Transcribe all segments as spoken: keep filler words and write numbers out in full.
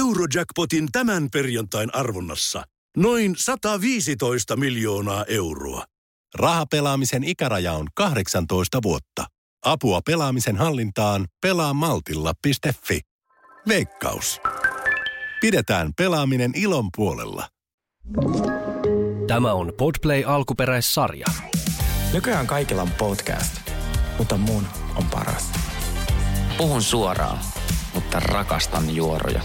Eurojackpotin tämän perjantain arvonnassa noin sata viisitoista miljoonaa euroa. Rahapelaamisen ikäraja on kahdeksantoista vuotta. Apua pelaamisen hallintaan pelaa maltilla piste fi. Veikkaus. Pidetään pelaaminen ilon puolella. Tämä on Podplay alkuperäissarja. Nykyään kaikilla on podcast, mutta mun on paras. Puhun suoraan, mutta rakastan juoroja.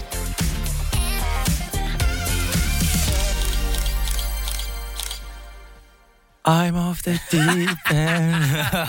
I'm off the deep end.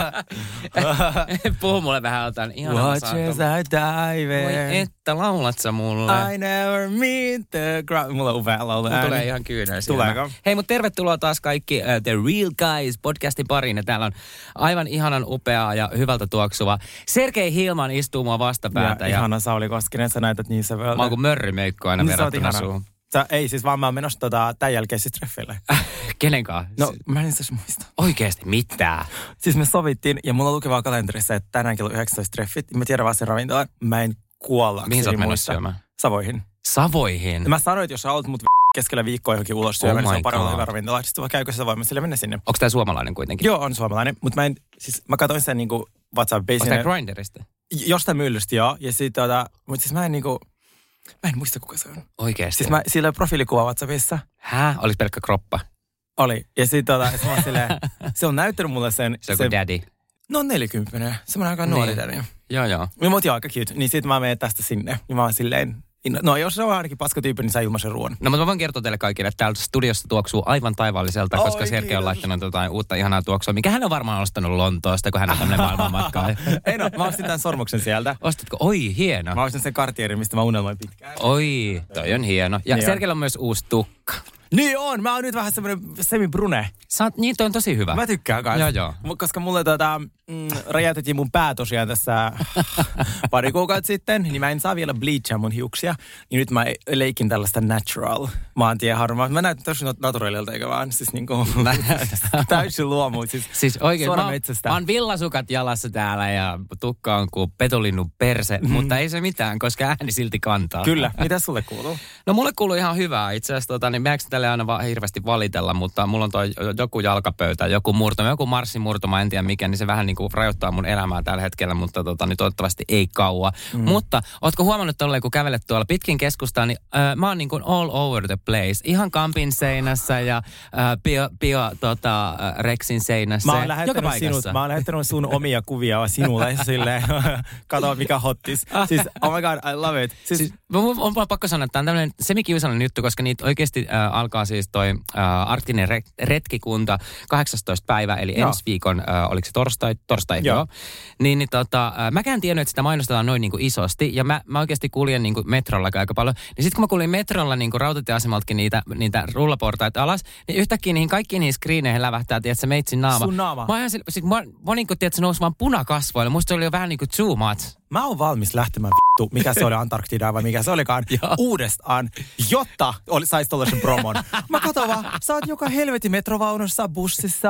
Puhu mulle vähän jotain. Watch as I dive. Voi että, laulat sä mulle? I never meet the ground. Mulla on upea laulu. Mulla tulee ihan kyynel. Tuleeko? Hei, mutta tervetuloa taas kaikki uh, The Real Guys podcastin pariin. Ja täällä on aivan ihanan upea ja hyvältä tuoksuva Sergei Hilman istuu mua vastapäätä. Ja, ja ihana Sauli Koskinen, sä näytät niin se vielä. Mä oon kuin mörrymeikko aina niin verrattuna suuhun. Sä, ei siis vaan mä oon menossa tota, tämän jälkeen siis treffille. Kenenkaan? No mä en siis muista. Oikeesti mitään? Siis me sovittiin ja mulla lukee vaan kalenterissa, että tänään kello yhdeksäntoista treffit. Mä tiedän vaan sen ravintolan. Mä en kuollakseni. Mihin sä oot menossa syömään? Savoihin. Savoihin? Ja mä sanoin, että jos sä oot mut keskellä viikkoa johonkin ulos syömään, oh niin se on paremmin hyvä ravintola. Sitten vaan käykö sä voimme sille mennä sinne. Onko tää suomalainen kuitenkin? Joo, on suomalainen. Mutta mä en, siis mä katsoin sen niinku WhatsApp-basin. Onko tää Grindrista? Jostain myllystä, joo. Ja sit tota, mutta siis mä en niinku... Mä en muista, kuka se on. Oikeesti? Siis mä, sillä oli profiilikuva WhatsAppissa. Hää? Olis pelkkä kroppa? Oli. Ja sit tota, sit mä silleen, se on näyttänyt mulle sen... Se on kuin daddy. No neljäkymppinen. Semmoinen aika nuori daddy. Joo, joo. Ja mut joo, aika cute. Niin sit mä menen tästä sinne. Ja mä oon silleen... No jos se on ainakin paskatyyppi, niin saa ilmaisen ruoan. No mutta mä voin kertoa teille kaikille, että täällä studiossa tuoksuu aivan taivaalliselta, koska Oi, Sergei on laittanut jotain uutta ihanaa tuoksua, mikä hän on varmaan ostanut Lontoosta, kun hän on tämmöinen maailmanmatkaa. Ei no, mä ostin tämän sormuksen sieltä. Ostitko? Oi, hieno. Mä ostin sen Cartierin, mistä mä unelmoin pitkään. Oi, toi on hieno. Ja niin Sergeillä on myös uusi tukka. Niin on, mä oon nyt vähän semmoinen semi-brune. Sä oot, niin toi on tosi hyvä. Mä tykkään kanssa. Joo, joo. Koska mulle tota, mm, räjäytettiin mun pää tosiaan tässä pari kuukautta sitten, niin mä en saa vielä bleachaa mun hiuksia. Niin nyt mä leikin tällaista natural maantieharmaa. Mä näytän tosi naturaalilta, eikä vaan siis niinku täysin luomu. Siis, siis oikein, suora mä, metsästä. Mä oon villasukat jalassa täällä ja tukka on kuin petolinnun perse, mm. mutta ei se mitään, koska ääni silti kantaa. Kyllä. Mitä sulle kuuluu? No mulle kuuluu ihan hyvää. Itse asiassa tota, niin meidänkö tälle aina va- hirveästi valitella, mutta mulla on toi joku jalkapöytä, joku murtoma, joku marssimurtoma, en tiedä mikä, niin se vähän niin kuin rajoittaa mun elämää tällä hetkellä, mutta tota, niin toivottavasti ei kauaa. Mm. Mutta ootko huomannut tolleen, kun kävelet tuolla pitkin keskustaa, niin äh, mä oon niin kuin all over the place. Ihan kampin seinässä ja äh, bio, bio tota, äh, Rexin seinässä. Mä oon lähettänyt, sinut, mä oon lähettänyt sun omia kuvia sinulle silleen, kato mikä hottis. Siis, oh my god, I love it. Siis, siis on, on pakko sanoa, että tämä on tämmöinen semikiusallinen juttu, koska niitä oikeasti äh, alkaa siis toi äh, arktinen re- retkikunta kahdeksastoista päivä, eli joo. ensi viikon, äh, oliko se torstai? Torstai, joo. joo. Niin, niin tota, äh, mäkään tiennyt, että sitä mainostetaan noin niin kuin isosti, ja mä, mä oikeasti kuljen niin kuin metrolla aika paljon. Niin sitten kun mä kuljin metrolla niin kuin rautatieasemaltakin niitä, niitä rullaportaita alas, niin yhtäkkiä niihin kaikkiin niihin screeneihin lävähtää, tiedätkö, meitsin naama. Sun naama. Mä, sit, sit, mä, mä niin kuin, tiedätkö, nousi vaan punakasvoille. Musta se oli jo vähän niin kuin too much. Mä oon valmis lähtemään vittu, mikä se oli Antarktida vai mikä se olikaan, uudestaan, jotta oli, sais tollaisen promon. Mä katon vaan, sä oot joka helvetin metrovaunussa, bussissa,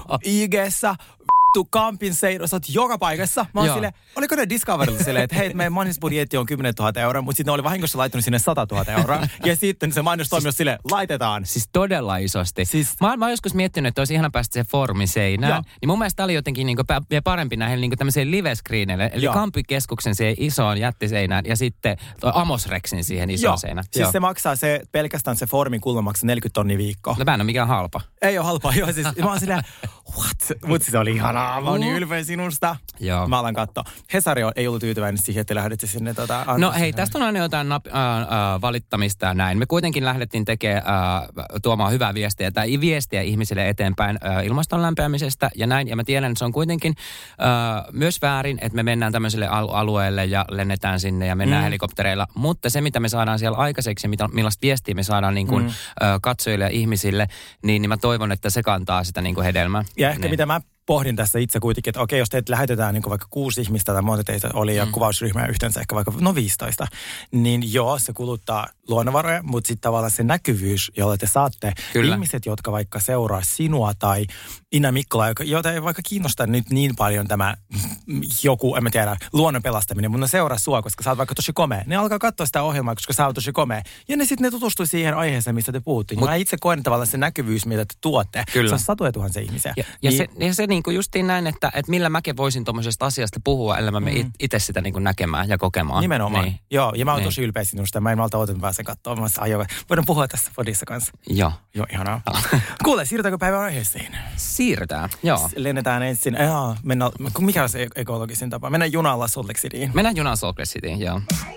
I G:ssä, vittu, kampin seinossa, oot joka paikassa. Mä oon silleen, oliko ne Discoverilla silleen, että hei, meidän mainosbudjetti on kymmenen tuhatta euroa, mutta sitten ne oli vahingossa laittanut sinne sata tuhatta euroa. Ja sitten se mainostoimi siis, silleen, laitetaan. Siis todella isosti. Siis, mä, mä oon joskus miettinyt, että olisi ihana päästä se foorumin seinään. Joo. Niin mun mielestä tämä oli jotenkin niinku parempi näihin niinku tämmöiseen live-screenille. Eli Kampikeskuksen siihen isoon jättiseinään ja sitten Amos Rexin siihen isoon seinään. Siis joo. Se maksaa se, pelkästään se foorumin kulma maksaa neljäkymmentä tonnia viikkoa. No mä en ole mikään halpa. Ei ole halpaa, joo. Siis mä oon silleen, what? Mut siis oli ihanaa. Mä oon niin ylpeä sinusta. Joo. Mä alan katsoa. Hesari ei ollut tyytyväinen siihen, että lähdette sinne. Tota, no hei, tästä on aina jotain nap, äh, äh, valittamista ja näin. Me kuitenkin lähdettiin tekemään, äh, tuomaan hyvää viestiä tai viestiä ihmisille eteenpäin äh, ilmaston lämpeämisestä ja näin. Ja mä tiedän, että se on kuitenkin äh, myös väärin, että me mennään tämmöiselle al- alueelle ja lennetään sinne ja mennään mm. helikoptereilla. Mutta se, mitä me saadaan siellä aikaiseksi ja mitä, millaista viestiä me saadaan niin kuin, mm. äh, katsojille ja ihmisille, niin, niin mä toivon, että se kantaa sitä niin kuin hedelmää. Ja ehkä niin. mitä mä pohdin tässä itse kuitenkin, että okei, jos teitä lähetetään niin vaikka kuusi ihmistä tai monta teitä oli ja mm. kuvausryhmää yhteensä ehkä vaikka no viisitoista, niin joo, se kuluttaa luonnonvaroja, mutta sitten tavallaan se näkyvyys, jolla te saatte Kyllä. ihmiset, jotka vaikka seuraa sinua tai Ina Mikkola, jota ei vaikka kiinnosta nyt niin paljon tämä joku, en mä tiedä, luonnon pelastaminen, mutta ne seuraa sua, koska sä oot vaikka tosi komea. Ne alkaa katsoa sitä ohjelmaa, koska sä oot tosi komea. Ja ne sitten ne tutustuu siihen aiheeseen, mistä te puhuttiin. Mut, mä itse koen tavallaan se näkyvyys, mitä te tuotte. Kyllä. Se on satoja tuhansia ihmisiä. Ja, ja niin, se, ja se niinku justiin näin, että, että millä mäkin voisin tuommoisesta asiasta puhua, ellei mä mm. me itse sitä niinku näkemään ja kokemaan. Nimenomaan. Niin. Joo, ja mä oon niin. tosi ylpeä sinusta. Mä en malta otan pääsen katsoa. Mä ajoin. Voidaan puhua tässä podissa kanssa. Joo. Joo, ihanaa. Kuule, siirrytäänkö päivän aiheisiin? Siirrytään, joo. Lennetään ensin. Jaa, mennään, mikä on se ekologisin tapa? Mennään junalla Salt Lake Cityin. Mennään junalla Salt Lake Cityin, joo.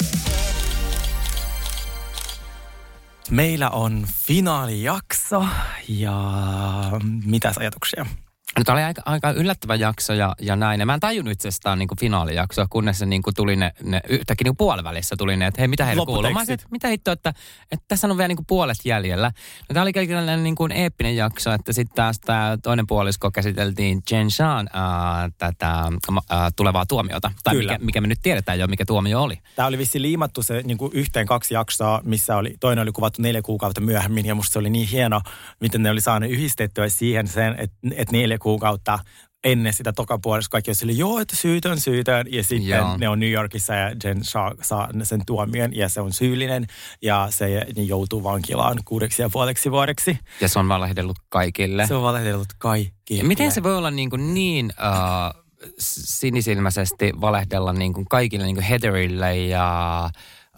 Meillä on finaalijakso ja mitäs ajatuksia? Nyt oli aika, aika yllättävä jakso ja, ja näin. Ja mä en tajunnut itse asiassa tämä niin finaalijakso, kunnes se niin kuin tuli ne, ne yhtäkkiä niin puolivälissä tuli ne, että hei, mitä heillä kuuluu. Mä olisin, että mitä hittoa, että, että tässä on vielä niin kuin puolet jäljellä. No, tämä oli kaikille niin kuin eeppinen jakso, että sitten taas tämä toinen puolisko käsiteltiin Jen Shahn äh, tätä äh, tulevaa tuomiota. Tai mikä, mikä me nyt tiedetään jo, mikä tuomio oli. Tämä oli vissiin liimattu se niin kuin yhteen kaksi jaksoa, missä oli, toinen oli kuvattu neljä kuukautta myöhemmin. Ja musta se oli niin hieno, miten ne oli saanut yhdistettyä siihen sen, että, että neljä kuukautta ennen sitä tokapuolesta kaikki on silleen, joo, että syytön, syytön. Ja sitten joo. ne on New Yorkissa ja Jen saa, saa sen tuomion ja se on syyllinen. Ja se niin joutuu vankilaan kuudeksi ja puoleksi vuodeksi. Ja se on valehdellut kaikille. Se on valehdellut kaikille. Ja miten se voi olla niin, kuin niin uh, sinisilmäisesti valehdella niin kuin kaikille niin kuin Heatherille ja...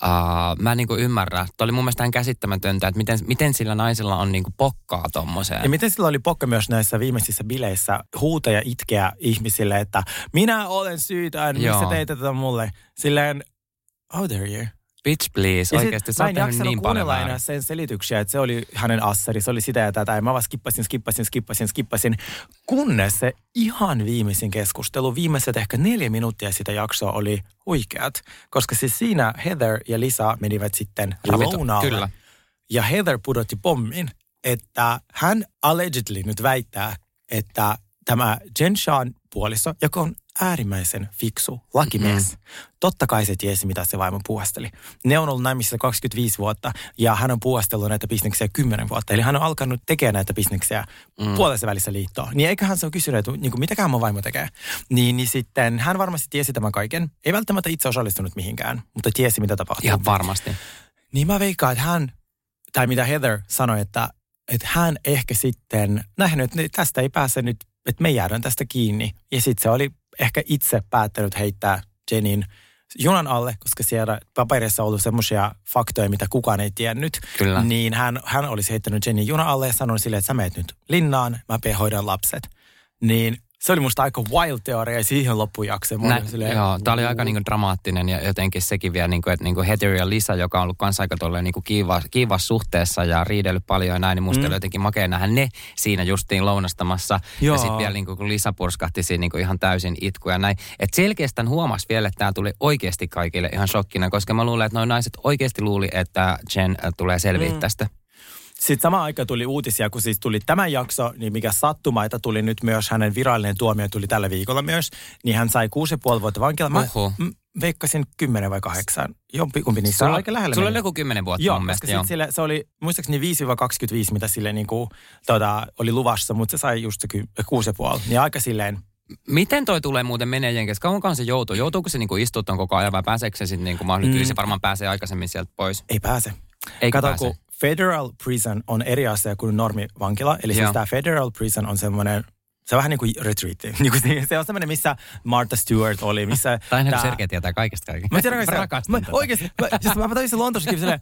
Uh, mä en niin kuin ymmärrä. Tuo oli mun mielestä ihan käsittämätöntä, että miten, miten sillä naisella on niin kuin pokkaa tommoseen. Ja miten sillä oli pokka myös näissä viimeisissä bileissä huuta ja itkeä ihmisille, että minä olen syytön, missä teit tätä mulle. Silleen, how dare you? Bitch please, ja oikeasti sä oot tehnyt niin paljon väärin. Enää sen selityksiä, että se oli hänen assari, se oli sitä ja tätä. Ja mä vaan skippasin, skippasin, skippasin, skippasin. Kunnes se ihan viimeisin keskustelu, viimeiset ehkä neljä minuuttia sitä jaksoa oli huikeat. Koska siis siinä Heather ja Lisa menivät sitten lounaalle. Kyllä. Ja Heather pudotti pommin, että hän allegedly nyt väittää, että tämä Jen Shahn puoliso, joka on äärimmäisen fiksu lakimies. Mm. Totta kai se tiesi, mitä se vaimo puuhasteli. Ne on ollut naimisissa kaksikymmentäviisi vuotta ja hän on puuhastellut näitä bisneksiä kymmenen vuotta. Eli hän on alkanut tekemään näitä bisneksiä mm. puolessa välissä liittoa. Niin eiköhän se ole kysynyt, että niin kuin, mitäkään mun vaimo tekee. Niin, niin sitten hän varmasti tiesi tämän kaiken. Ei välttämättä itse osallistunut mihinkään, mutta tiesi, mitä tapahtuu. Ihan varmasti. Niin mä veikkaan, että hän, tai mitä Heather sanoi, että, että hän ehkä sitten nähnyt, että tästä ei pääse nyt, että me jäädään tästä kiinni. Ja sitten se oli ehkä itse päättänyt heittää Jenin junan alle, koska siellä paperissa on ollut semmoisia faktoja, mitä kukaan ei tiennyt. Kyllä. Niin hän, hän olisi heittänyt Jenin junan alle ja sanonut silleen, että sä meet nyt linnaan, mä hoidan lapset. Niin se oli musta aika wild teoria ja siihen loppujakso. Joo, tää oli aika niinku dramaattinen ja jotenkin sekin vielä, niinku, että niinku Heather ja Lisa, joka on ollut kanssa aika tolleen niinku kiiva, kiivassa suhteessa ja riidellyt paljon ja näin, niin musta mm. oli jotenkin makea nähdä ne siinä justiin lounastamassa. Joo. Ja sitten vielä niinku, kun Lisa purskahti siinä niinku ihan täysin itku ja näin. Että selkeästi huomasi vielä, että tämä tuli oikeasti kaikille ihan shokkina, koska mä luulen, että nuo naiset oikeasti luuli, että Jen tulee selviä mm. tästä. Sitten samaan aikaan tuli uutisia, kun siis tuli tämä jakso, niin mikä sattumaita tuli nyt myös, hänen virallinen tuomio tuli tällä viikolla myös, niin hän sai kuusi ja puoli vuotta vankilaa. Mä m- veikkasin kymmenen vai kahdeksan. Jompikumpi niissä on aika lähellä. Sulla oli joku kymmenen vuotta joo, mun mielestä. Joo, koska sille, se oli muistaakseni viisi kaksikymmentäviisi, mitä sille niin kuin, tuota, oli luvassa, mutta se sai just se kuusi ja puoli. Niin aika silleen. Miten toi tulee muuten menee jenkes? Kauankaan se joutuu? Joutuuko se niinku istua ton koko ajan vai pääseekö se sitten niinku mahdollisesti? Mm. Se varmaan pääsee aikaisemmin sieltä pois. Ei pääse. Ei Kato, pääse. Kun federal prison on eri asia kuin normivankila. Eli siis tämä federal prison on semmoinen, se on vähän niin kuin retreat. Se on semmoinen, missä Martha Stewart oli. Missä tai aina Sergei tietää kaikesta kaiken. Mä tiedän kaikesta. Mä, oikeasti, mä, siis mä tajusin Lontossakin silleen,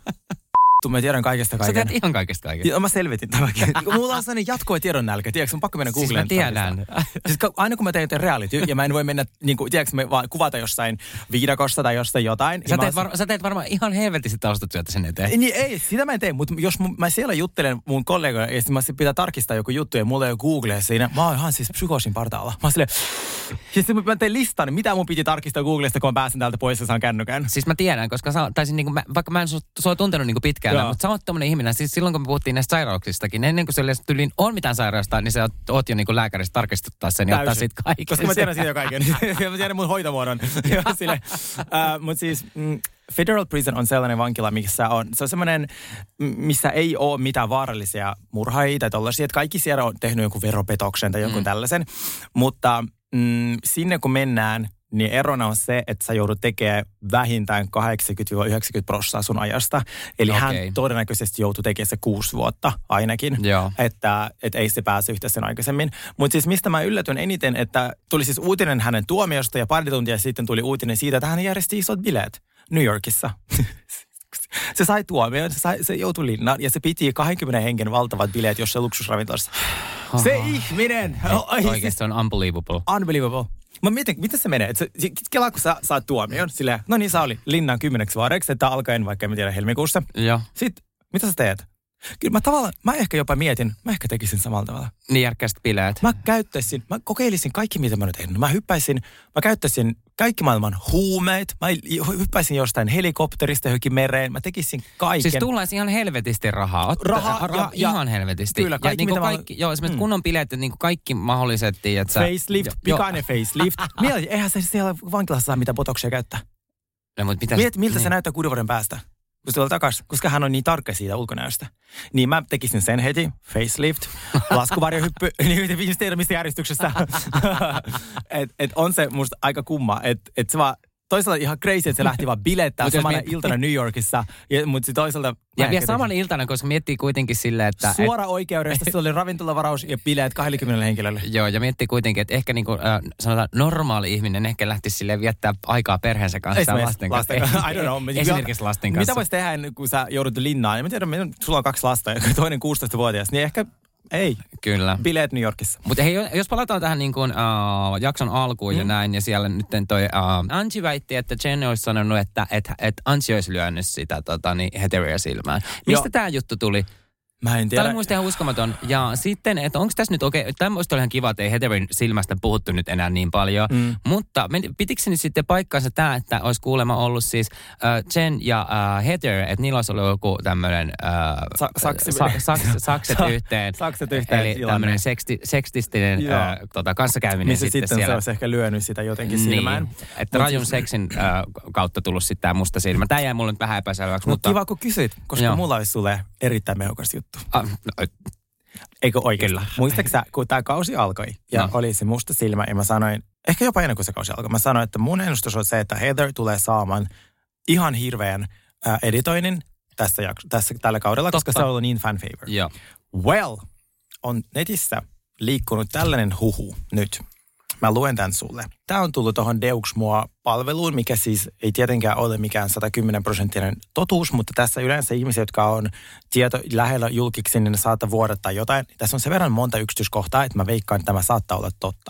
mä tiedän kaikesta kaiken. Sä tiedät ihan kaikesta kaiken. Ja mä selvitin tämäkin. Mulla on sellainen jatkuva tiedon nälkä. Tiedätkö, on pakko mennä Googleen. Siis mä tiedän. Siis aina kun mä teen reality ja mä en voi mennä, niin kuin, tiedätkö, me vaan kuvata jossain viidakosta tai jostain jotain. Sä teet, var, sä teet varmaan ihan helvetisti taustatyötä sen eteen. Niin ei, sitä mä en tee, mutta jos mun, mä siellä juttelen mun kollegoille ja sitten mä pitää tarkistaa joku juttu ja mulla ei ole Google siinä. Mä oon ihan siis psykoosin partaalla. Mä oon silleen, ja sitten mä teen listan, niin mitä mun piti tarkistaa Googlesta, kun mä pääsen täältä pois ja saan kännykän. Siis mä tiedän, koska sä, taisin, niin kuin, mä, vaikka mä en sua tuntenut niin kuin pitkään, näin. Mutta sä oot tommonen ihminen, siis silloin kun me puhuttiin näistä sairauksistakin, ennen kuin se tyliin on mitään sairausta, niin sä oot, oot jo niinku lääkäristä tarkistuttaa sen ja ottaa sit kaiken. Koska mä tiedän siitä jo kaiken. Mä tiedän mun hoitomuodon. uh, Mutta siis mm, Federal Prison on sellainen vankila, missä on, se on semmoinen, missä ei ole mitään vaarallisia murhaajia tai tollaisia, että kaikki siellä on tehnyt jonkun veropetoksen tai jonkun mm. tällaisen. Mutta mm, sinne kun mennään, niin erona on se, että sä joudut tekemään vähintään kahdeksankymmentä yhdeksänkymmentä prosenttia sun ajasta. Eli okay. hän todennäköisesti joutui tekemään se kuusi vuotta ainakin, Joo. että, että ei se pääse yhtä sen aikaisemmin. Mutta siis mistä mä yllätyn eniten, että tuli siis uutinen hänen tuomiosta ja pari tuntia sitten tuli uutinen siitä, että hän järjesti isot bileet New Yorkissa. Se sai tuomion, se, sai, se joutui linnaan ja se piti kaksikymmentä hengen valtavat bileet jossain luksusravintolassa. Oho. Se ihminen! Oikeasti on unbelievable. Unbelievable. Mä mietin, miten se menee? Se, kelaa, kun sä saat tuomion, silleen, no niin, sä oli linnaan kymmeneksi vuodeksi, että alkaen vaikka en tiedä helmikuussa. Joo. Sitten, mitä sä teet? Kyllä mä tavallaan, mä ehkä jopa mietin, mä ehkä tekisin samalla tavalla. Niin järkkäiset bileet. Mä käyttäisin, mä kokeilisin kaikki, mitä mä nyt tehnyt. Mä hyppäisin, mä käyttäisin kaikki maailman huumeet. Mä hyppäisin jostain helikopterista johonkin mereen. Mä tekisin kaiken. Siis tullaisi ihan helvetisti rahaa. Otta, rahaa ra- ja, ihan helvetisti. Kyllä, kaikki ja, mitä niin kaikki, mä... Joo, esimerkiksi mm. kunnon bileet, niin kaikki mahdolliset. Että sä, facelift, pikainen facelift. Mielestäni, eihän se siellä vankilassa saa mitään botoksia käyttää. No, mutta mitä, Miet, miltä niin. se näyttää kuuden vuoden päästä? Kun se tulee takaisin, koska hän on niin tarkka siitä ulkonäöstä. Niin mä tekisin sen heti, facelift, laskuvarjohyppy, niin viisi tiedä mistä järjestyksessä. et, et on se musta aika kumma, että et se vaan, toisaalta ihan crazy, että se lähti vaan bilettää samana miet... iltana New Yorkissa, ja, mutta toisaalta... Ja vielä samana iltana, koska miettii kuitenkin silleen, että... Suora et... oikeudesta, se oli ravintolavaraus ja bileet kaksikymmentä henkilölle. Joo, ja miettii kuitenkin, että ehkä niin kuin, äh, sanotaan normaali ihminen ehkä lähtisi silleen viettää aikaa perheensä kanssa ja lasten kanssa. Lasten, I don't know. Esimerkiksi lasten kanssa. Mitä voisi tehdä, kun sä joudut linnaan? En tiedä, sulla on kaksi lasta ja toinen kuusitoistavuotias, niin ehkä... Ei. Kyllä. Bileet New Yorkissa. Mutta hei, jos palataan tähän niin kuin, uh, jakson alkuun mm. ja näin, ja siellä nyt toi uh, Angie väitti, että Jen olisi sanonut, että et, et Angie olisi lyönyt sitä tota, niin Heatheria silmään. Mistä tämä juttu tuli? Mä en tiedä. Tämä oli muista ihan uskomaton. Ja sitten, että onko tässä nyt okei, okay, tämä olisi ihan kiva, että ei Heatherin silmästä puhuttu nyt enää niin paljon, mm. mutta pitikö se nyt sitten paikkaansa tämä, että olisi kuulemma ollut siis uh, Jen ja uh, Heather, että niillä olisi ollut joku tämmöinen uh, Sa- saksi- sa- saks, sakset yhteen. Sakset yhteen. Eli tämmöinen seksti, sekstistinen uh, tota, kanssakäyminen niin sitten, sitten siellä. Se olisi ehkä lyönyt sitä jotenkin niin, silmään. Että rajun seksin uh, kautta tullut sitten tämä musta silmä. Tämä jäi mulle nyt vähän epäselväksi. No mutta kiva, kun kysyt, koska joo. Mulla olisi sulle erittäin mehukas juttu. Ah, no, Eikö oikein? Muistatko sä, kun tämä kausi alkoi ja no. oli se musta silmä ja mä sanoin, ehkä jopa ennen kuin se kausi alkoi, mä sanoin, että mun ennustus on se, että Heather tulee saamaan ihan hirveän äh, editoinnin tässä, jakso, tässä tällä kaudella, Totta. Koska se on ollut niin fan favor. Joo. Well, on netissä liikkunut tällainen huhu nyt. Mä luen tämän sulle. Tämä on tullut tuohon Deux Moi-palveluun, mikä siis ei tietenkään ole mikään sata kymmenen prosenttinen totuus, mutta tässä yleensä ihmiset, jotka on tieto lähellä julkiksi, niin ne saattaa vuodattaa jotain. Tässä on sen verran monta yksityiskohtaa, että mä veikkaan, että tämä saattaa olla totta.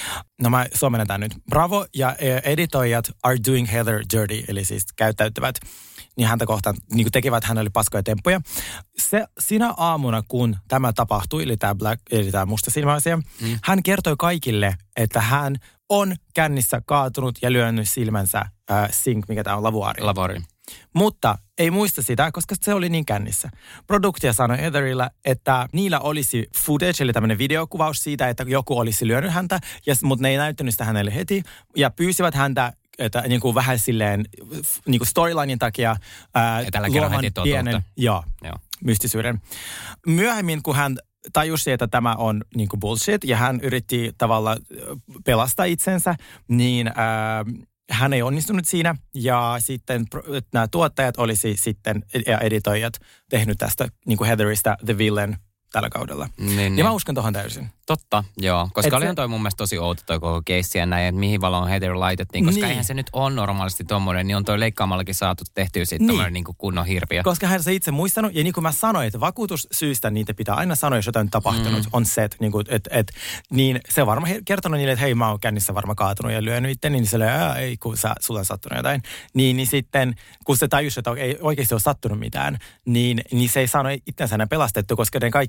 No mä suomennan tämän nyt. Bravo ja editoijat are doing Heather dirty, eli siis käyttäytyvät niin häntä kohtaan, niin kuin tekevät hänelle paskoja temppuja. Se, sinä aamuna, kun tämä tapahtui, eli tämä, black, eli tämä musta silmäasia, mm. hän kertoi kaikille, että hän on kännissä kaatunut ja lyönyt silmänsä äh, sink, mikä tämä on, lavuaari. Lavuaari. Mutta ei muista sitä, koska se oli niin kännissä. Produktia sanoi Heatherillä, että niillä olisi footage, eli tämmöinen videokuvaus siitä, että joku olisi lyönyt häntä, ja, mutta ne ei näyttänyt sitä hänelle heti, ja pyysivät häntä että niin kuin vähän silleen niin kuin storylinen takia ää, luomaan pienen joo, joo. mystisyyden. Myöhemmin, kun hän tajusi, että tämä on niin kuin bullshit, ja hän yritti tavallaan pelastaa itsensä, niin ää, hän ei onnistunut siinä, ja sitten nämä tuottajat olisi sitten, ja editoijat, tehnyt tästä niin kuin Heatherista The Villain tällä kaudella. Niin, ja niin. mä uskon tohon täysin. Totta, joo. Koska Et olihan se... toi mun mielestä tosi outo toi koko keissi ja näin, että mihin valoon Heather laitettiin. Koska niin. eihän se nyt on normaalisti tommoinen, niin on toi leikkaamallakin saatu tehtyä sitten niin. tommoinen niin kuin kunnon hirviö. Koska hän se itse muistanut, ja niin kuin mä sanoin, että vakuutussyistä niitä pitää aina sanoa, jos jotain on tapahtunut, mm. on se, että niin, et, et, niin se on varmaan kertonut niille, että hei, mä oon kännissä varmaan kaatunut ja lyönyt itse, niin se oli, ei, kun sä, sulla on sattunut jotain. Niin, niin sitten, kun se tajusi, että ei oikeasti ole sattunut mitään, niin, niin se ei saanut itsensä enää pelastettu, koska ne kaikki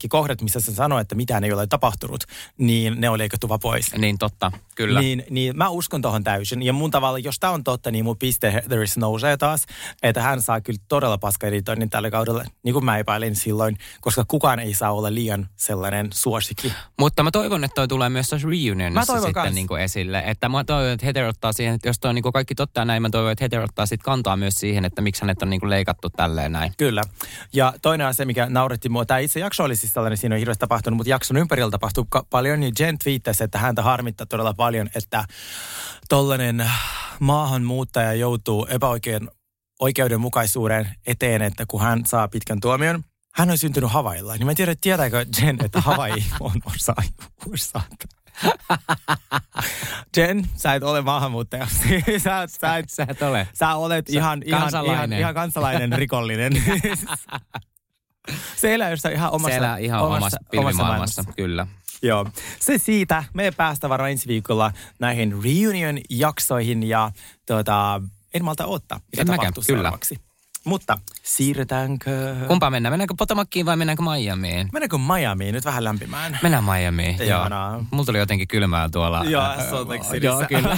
kohdat, missä se sanoi, että mitään ei ole tapahtunut, niin ne oli leikattu vaan pois. Niin totta, kyllä. Niin, niin mä uskon tohon täysin. Ja mun tavalla, jos tää on totta, niin mun piste Heatherissä nousee taas, että hän saa kyllä todella paskaeditoinnin tällä kaudella, niin kuin mä epäilin silloin, koska kukaan ei saa olla liian sellainen suosikki. Mutta mä toivon, että toi tulee myös tuossa reunionissa sitten kans. niin kuin esille. Että mä toivon, että Heather ottaa siihen, että jos toi on niin kuin kaikki totta ja näin, mä toivon, että Heather ottaa sitten kantaa myös siihen, että miksi hänet on niin kuin leikattu tälleen näin. Kyllä. Ja toinen asia, mikä nauretti mua, tämä itse jakso oli siis tällainen, siinä on hirveästi tapahtunut, mutta jakson ympärillä tapahtuu ka- paljon, niin Jen twiittasi, että häntä harmittaa todella paljon, että tollainen maahanmuuttaja joutuu epäoikeuden oikeudenmukaisuuden eteen, että kun hän saa pitkän tuomion, hän on syntynyt Havailla. Niin mä en tiedä, tietääkö Jen, että Hawaii on osa U S A:ta. Jen, sä et ole maahanmuuttaja. Sä, sä, et, sä et ole. Sä olet sä ihan, ihan, ihan, ihan kansalainen rikollinen. Se elää jossain ihan omassa, Se elää ihan omassa, omassa pilvimaailmassa, kyllä. Joo. Se siitä. Me päästään varmaan ensi viikolla näihin reunion-jaksoihin ja tuota, en malta odottaa, mitä tapahtuu seuraavaksi. Mutta siirrytäänkö? Kumpaan mennään? Mennäänkö Potomackiin vai mennäänkö Miamiin? Mennäänkö Miamiin? Nyt vähän lämpimään. Mennään Miamiin, joo. Ihanaa. Mulla tuli jotenkin kylmää tuolla. Joo, Salt Lake Cityssä. Joo, kyllä.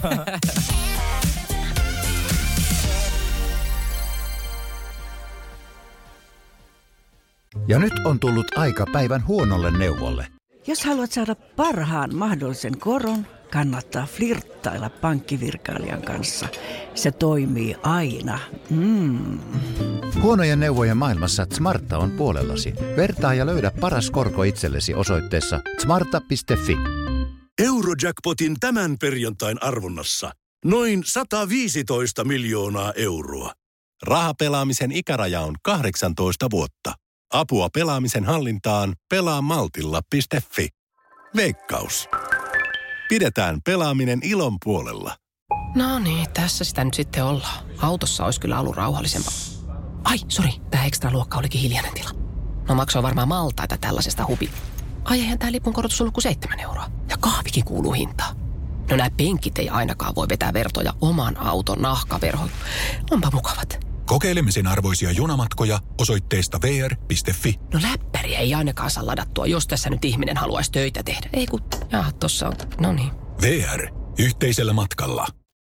Ja nyt on tullut aika päivän huonolle neuvolle. Jos haluat saada parhaan mahdollisen koron, kannattaa flirttailla pankkivirkailijan kanssa. Se toimii aina. Mm. Huonojen neuvojen maailmassa Smarta on puolellasi. Vertaa ja löydä paras korko itsellesi osoitteessa smarta piste fi. Eurojackpotin tämän perjantain arvonnassa noin sata viisitoista miljoonaa euroa. Rahapelaamisen ikäraja on kahdeksantoista vuotta. Apua pelaamisen hallintaan pelaa maltilla piste fi. Veikkaus. Pidetään pelaaminen ilon puolella. No niin, tässä sitä nyt sitten ollaan. Autossa olisi kyllä ollut rauhallisempaa. Ai, sori, tämä ekstra luokka olikin hiljainen tila. No maksoi varmaan maltaita tällaisesta hupi. Ai, eihän tämä lipun korotus ollut kuin seitsemän euroa. Ja kahvikin kuuluu hintaan. No nämä penkit ei ainakaan voi vetää vertoja oman auton nahkaverhoihin. Onpa mukavat. Kokeilemisen arvoisia junamatkoja osoitteesta v r piste fi. No läppäriä ei ainakaan saa ladattua, jos tässä nyt ihminen haluaisi töitä tehdä. Ei kun, jaha, tossa on, no niin. V R. Yhteisellä matkalla.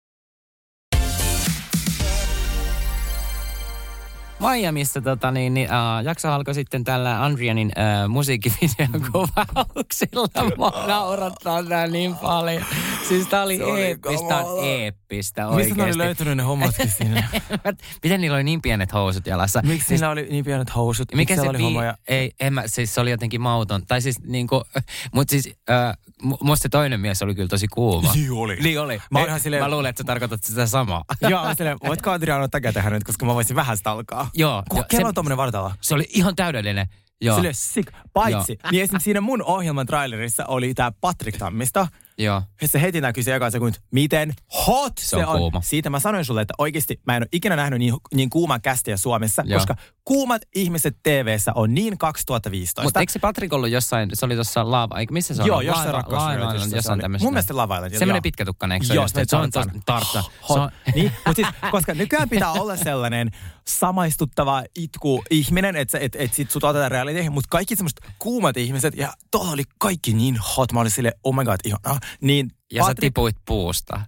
Miamiissa tota, niin, niin, uh, jakso alkoi sitten tällä Andrianin uh, musiikkivideon kuvauksilla. Mua naurattaa nää niin paljon. Siis tää oli, oli eeppistä, eeppistä oikeesti. Mistä ne oli löytynyt ne hommatkin sinne? Miten niillä oli niin pienet housut jalassa? Miksi siis, niillä oli niin pienet housut? Mikä Miksi se oli pi- homoja? Ei, en mä, siis se oli jotenkin mauton. Tai siis niinku, mut siis, uh, musta se toinen mies oli kyllä tosi kuuma. Niin oli. Niin oli. Mä, mä, silleen... mä luulen, että sä tarkoitat sitä samaa. Joo, silleen, voitko Adriana ottaa käteen nyt, koska mä voisin vähän sitä alkaa. Joo. Kello on tommonen vartalo. Se oli ihan täydellinen. Joo. Sille sik. Paitsi, joo. Niin esimerkiksi siinä mun ohjelman trailerissa oli tää Patrick Tammista. Joo. Se heti näkyi se eka sekunti, miten hot se, se on. Kuuma. Siitä mä sanoin sulle, että oikeasti mä en ole ikinä nähnyt niin, niin kuuman kästiä Suomessa, joo. Koska kuumat ihmiset T V:ssä on niin kaksituhattaviisitoista. Mutta eikö se Patrick ollut jossain, se oli tuossa Lava, eikö missä se on? Joo, jossain Rakkausrajoituksessa. Jossain tämmöisessä. Mun mielestä Lava Island. Semmoinen pitkätukkainen, eikö se joo, ole? Se on tosta tartta. Oh, niin, mutta siis, koska nykyään pitää olla sellainen samaistuttava itku ihminen, että et, et sit sut otetaan realiteihin, mutta kaikki semmoiset kuumat ihmiset, ja tuolla oli kaikki niin hot, mä olin silleen, oh my god, ihanaa. Niin ja Patrick... sä tipuit puusta.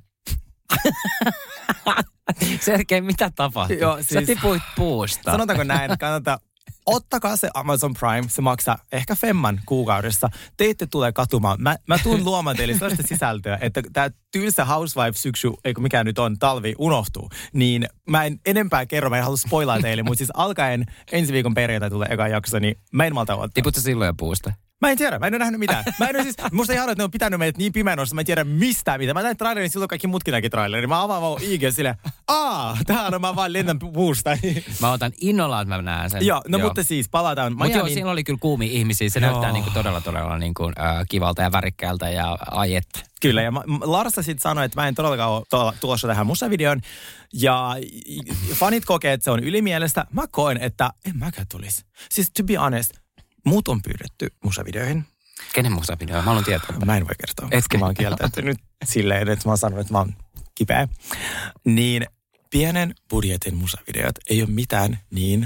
Sergei, mitä tapahtui? Joo, siis... Sä tipuit puusta. Sanotaanko näin, kannattaa, ottakaa se Amazon Prime, se maksaa ehkä femman kuukaudessa. Te ette tule katumaan. Mä, mä tuun luomaan teille sellaista sisältöä, että tää tylsä Housewives-syksy, eikö mikä nyt on, talvi, unohtuu. Niin mä en enempää kerro, mä en halua spoilaa teille, mutta siis alkaen ensi viikon perjantai tulee eka jakso, niin mä en malta ottaa. Tiput sä silloin jo puusta? Mä en tiedä, mä en ole nähnyt mitään. Mä en ole siis, musta ihan, että ne on pitänyt meidät niin pimeän osassa, mä en tiedä mistään mitään. Mä näin trailerin, silloin kaikki muutkin näki trailerin. Mä avaan vaan I G silleen, aah, tähän on mä vaan lennän puusta. Mä otan innolla, että mä näen sen. Joo, no joo. Mutta siis palataan. Mutta joo, siinä oli kyllä kuumia ihmisiä. Se joo. näyttää niinku todella todella niinku, äh, kivalta ja värikkäältä ja ajet. Kyllä, ja Larsa sitten sanoi, että mä en todellakaan ole tulossa tähän musavideoon. Ja fanit kokee, että se on ylimielestä. Mä koen, että en mäkään tulisi. Siis to be honest, mut on pyydetty musavideoihin. Kenen musavideoihin? Mä haluan tietää. Mä en voi kertoa. Etkö? Mä oon kieltäytynyt silleen, että mä oon sanonut, että mä oon kipeä. Niin pienen budjetin musavideot ei ole mitään niin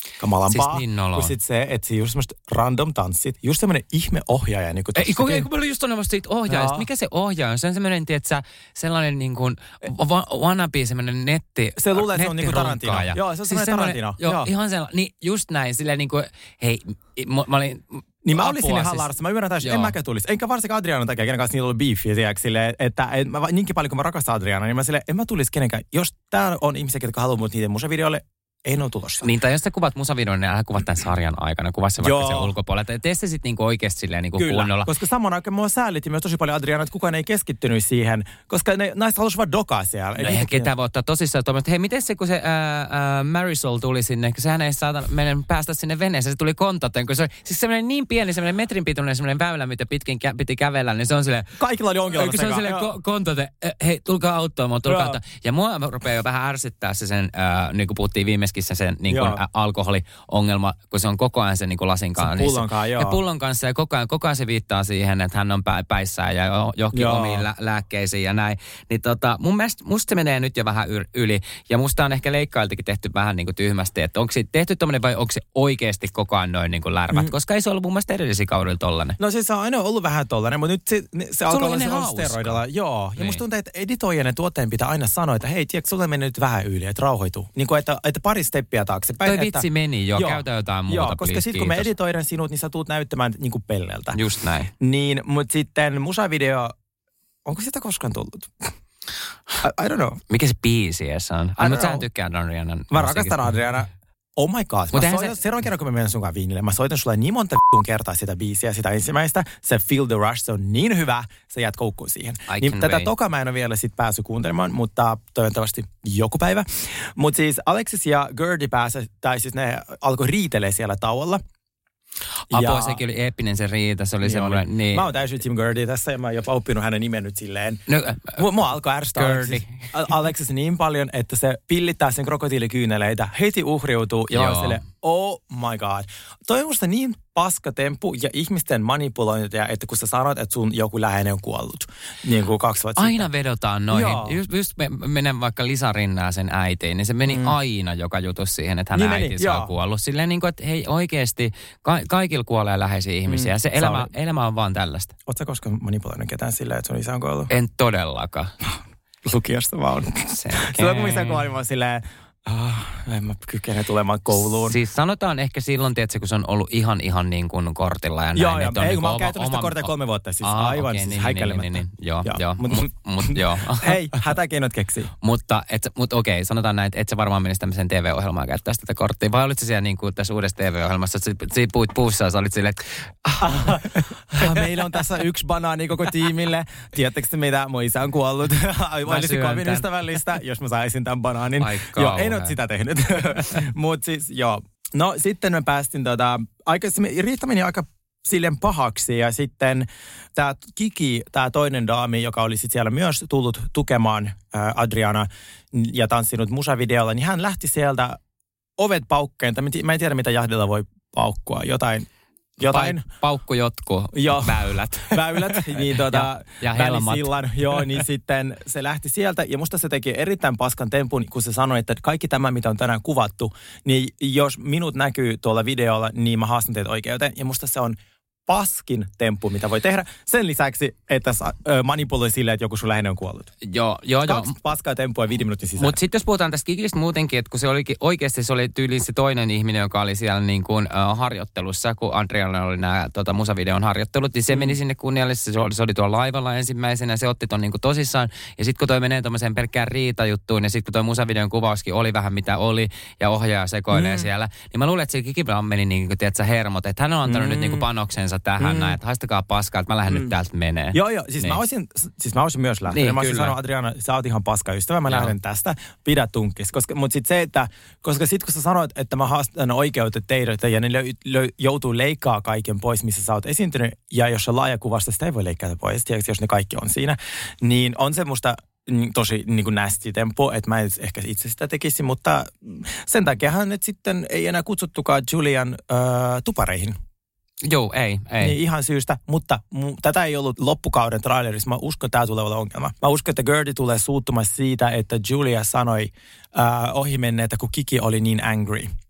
kamalampaa. Siis niin noloa. Kun sit se, että just semmoista random tanssit, just semmoinen ihme ohjaaja. Niin kuin ei, kun, ei, kun mä olin just sanomassa siitä ohjaajasta. Mikä se ohjaaja? Se on semmoinen, tietsä, sellainen niin kuin wannabe, semmoinen netti. Se luulee, että se on niin kuin Tarantino. Joo, se on siis semmoinen Tarantino. Joo, joo, ihan sellainen. Niin just näin, silleen niin kuin, hei, mä, mä olin... Niin mä olin sinne hallarassa. Mä ymmärrän täysin, en mäkään tulisi. Enkä varsinkaan Adrianan takia, kenen kanssa niillä oli beefiä, tiedätkö, silleen, että et, mä, niinkin paljon kuin mä rakastan Adrianaa, niin mä silleen, en mä tulisi kenenkään. Jos täällä on ihmisiä, jotka haluaa mut niiden musavideoille, ei ole tulossa. Niin, tai jos sä kuvat musavideon, niin älä kuvat tämän sarjan aikana. Kuva se vaikka sen ulkopuolella. Tee se sitten niinku oikeasti silleen niinku kunnolla. Koska samoin aikaan mua säälitti myös tosi paljon Adriana, että kukaan ei keskittynyt siihen. Koska ne naiset halusivat vaan dokaa siellä. No eihän ketään voi ottaa tosissaan. Että hei, miten se, kun se ää, ää, Marisol tuli sinne, kun sehän ei saada menen päästä sinne veneeseen. Se tuli kontaten, kun se oli siis semmoinen niin pieni, semmoinen metrin pituinen semmoinen väylä, mitä pitkin kä- piti kävellä. Niin se on silleen... Kaikilla oli ongelma. Se on silleen ko- kontaten, hei, tulkaa auttaa mua, tulkaa auttaa. Ja mua rupeaa jo vähän ärsyttää se sen, ää, niin kuin puhuttiin viimeskissä sen niin kuin, alkoholiongelma, kun se on koko ajan sen niin kuin lasin kanssa. Pullon kanssa, joo. Ja pullon kanssa ja koko ajan, koko ajan se viittaa siihen, että hän on pä, päissään ja johonkin joo. omiin lä- lääkkeisiin ja näin. Niin tota, mun mielestä, musta se menee nyt jo vähän yli. Ja musta on ehkä leikkailtakin tehty vähän niin kuin tyhmästi, että onko se tehty tommoinen vai onko se oikeasti koko ajan noin niin kuin lärmät? Mm. Koska ei se ollut mun mielestä edellisiä kaudella tollainen. No siis se on aina ollut vähän tollainen, mutta nyt se, se alkoi olla se steroidilla. Joo, ja niin. Musta tuntuu, että editoijan ja tuotteen pitää aina sanoa, että hei, tiedätkö, sulle meni nyt vähän yli, että rauhoitu. Niin kuin, että, että pari steppiä taaksepäin. Toi vitsi meni jo, joo. Käytä jotain muuta, joo, koska sitten kun me editoidaan sinut, niin sä tuut näyttämään niin kuin pelleltä. Just näin. Niin, mutta sitten musavideo, onko sitä koskaan tullut? I, I don't know. Mikä se biisi edes on? Mutta sä tykkään Adrianan. Mä rakastan Adriana. Oh my god. Mä soitan, se... Seuraavan kerran, kun mä menen sunkaan viinille, mä soitan sulle niin monta v***un kertaa sitä biisiä, sitä ensimmäistä. Se Feel the Rush, se on niin hyvä, sä jäät koukkuun siihen. Niin, tätä toka mä en ole vielä sit päässyt kuuntelemaan, mutta toivottavasti joku päivä. Mutta siis Alexis ja Gerdi pääsivät, tai siis ne alkoi riitelee siellä tauolla. Apua, ja... sekin oli eeppinen se riita, se oli niin semmoinen, niin. Mä oon täysin Tim Gerdi tässä ja mä oon jopa oppinut hänen nimen nyt silleen. No, Mua, mua alkoi ärsyttää Alexis, Alexis niin paljon, että se pillittää sen krokotiilikyyneleitä, heti uhriutuu ja vaan silleen, oh my god. Toi on musta niin paska temppu ja ihmisten manipulointia, että kun sä sanot, että sun joku läheinen on kuollut, niin kuin kaksi vuotta aina sitten. Vedotaan noihin. Joo. Just, just me, menen vaikka Lisa Rinnaa sen äitiin, niin se meni mm. aina joka jutus siihen, että hän niin äitinsä on kuollut. Silleen niin kuin, että hei oikeasti, ka- kaikilla kuolee läheisiä ihmisiä. Mm. Se elämä, oli... elämä on vaan tällaista. Ootko sä koskaan manipuloinut ketään silleen, että sun isä on kuollut? En todellakaan. Lukiosta vaan. Silloin kun isä kuoli, mä oon silleen... Oh, en mä kykene tulemaan kouluun. Siis sanotaan ehkä silloin, tiedätkö, kun se on ollut ihan ihan niin kuin kortilla ja näin. Joo, joo. Ei, niin kun mä oon käytänyt sitä korttia kolme vuotta, siis Aa, aivan okay, siis niin, häikäilemättä. Niin, niin, niin, joo, joo. joo. Mut, mut, mut, joo. Hei, hätäkeinot keksii. mutta et, mut okei, sanotaan näin, että et sä varmaan menisi tämmöiseen T V-ohjelmaan käyttää tätä korttia. Vai olitko siellä niin kuin tässä uudessa T V-ohjelmassa, että sä puhuit puussa ja sä olit silleen, että meillä on tässä yksi banaani koko tiimille. Tiedättekö te mitä? Mun isä on kuollut. Olisi kovin ystävällistä, jos mä saisin tämän banaanin. Joo, en ole sitä tehnyt. Mutta siis joo. No sitten me päästiin tota, aikaisemmin, Riitta meni aika silleen pahaksi ja sitten tämä Kiki, tämä toinen daami, joka oli sitten siellä myös tullut tukemaan ää, Adriana ja tanssinut musavideolla, niin hän lähti sieltä ovet paukkeen. Mä en tiedä, mitä jahdilla voi paukkua. Jotain. Jotain. Pa- paukku jotku, joo. väylät. Väylät, niin tuota, ja, ja helmat. Joo, niin sitten se lähti sieltä. Ja musta se teki erittäin paskan tempun, kun se sanoi, että kaikki tämä, mitä on tänään kuvattu, niin jos minut näkyy tuolla videolla, niin mä haastan teitä oikeuteen. Ja musta se on paskin temppu, mitä voi tehdä. Sen lisäksi, että manipuloi silleen, että joku sun läheinen on kuollut. Joo, joo, joo. Kaksi paskaa temppua viiden minuutin sisään. Mutta sitten jos puhutaan tästä Kikistä muutenkin, että kun se olikin oikeasti, se oli tyyliin se toinen ihminen, joka oli siellä niin kuin uh, harjoittelussa, kun Adriana oli nämä tota, musavideon harjoittelut, niin se mm. meni sinne kunniallisesti, se oli, se oli tuolla laivalla ensimmäisenä, se otti ton niin kuin tosissaan. Ja sitten kun toi menee tommoseen pelkkään riitajuttuun, ja sitten kun toi musavideon kuvauskin oli vähän mitä oli, ja ohjaaja sekoilee mm. siellä, niin mä luulen, että se Kiki meni niin kuin, tiedätkö, hermot, että hän on antanut mm. nyt niin kuin panoksensa tähän mm. näin, että haistakaa paskaa, että mä lähden mm. nyt täältä menee. Joo, joo. Siis, niin. mä, olisin, siis mä olisin myös lähtenyt. Niin, mä olisin sanonut, Adriana, sä oot ihan paska ystävä, mä joo. lähden tästä. Pidä tunkis. Koska, mutta sitten se, että, koska sitten kun sä sanoit, että mä haastan oikeutet teidät ja ne lö, lö, joutuu leikkaa kaiken pois, missä sä oot esiintynyt, ja jos on laajakuvasta, sitä ei voi leikkaa pois, tiedätkö, jos ne kaikki on siinä, niin on se musta tosi niin kuin nasty tempo, että mä en ehkä itse sitä tekisi, mutta sen takiahan nyt sitten ei enää kutsuttukaan Julian äh, tupareihin. Joo, ei, ei. Niin ihan syystä, mutta mu, tätä ei ollut loppukauden trailerissa. Mä uskon, että tämä tulee olla ongelma. Mä uskon, että Gerdi tulee suuttumassa siitä, että Julia sanoi äh, ohimenneet, että kun Kiki oli niin angry.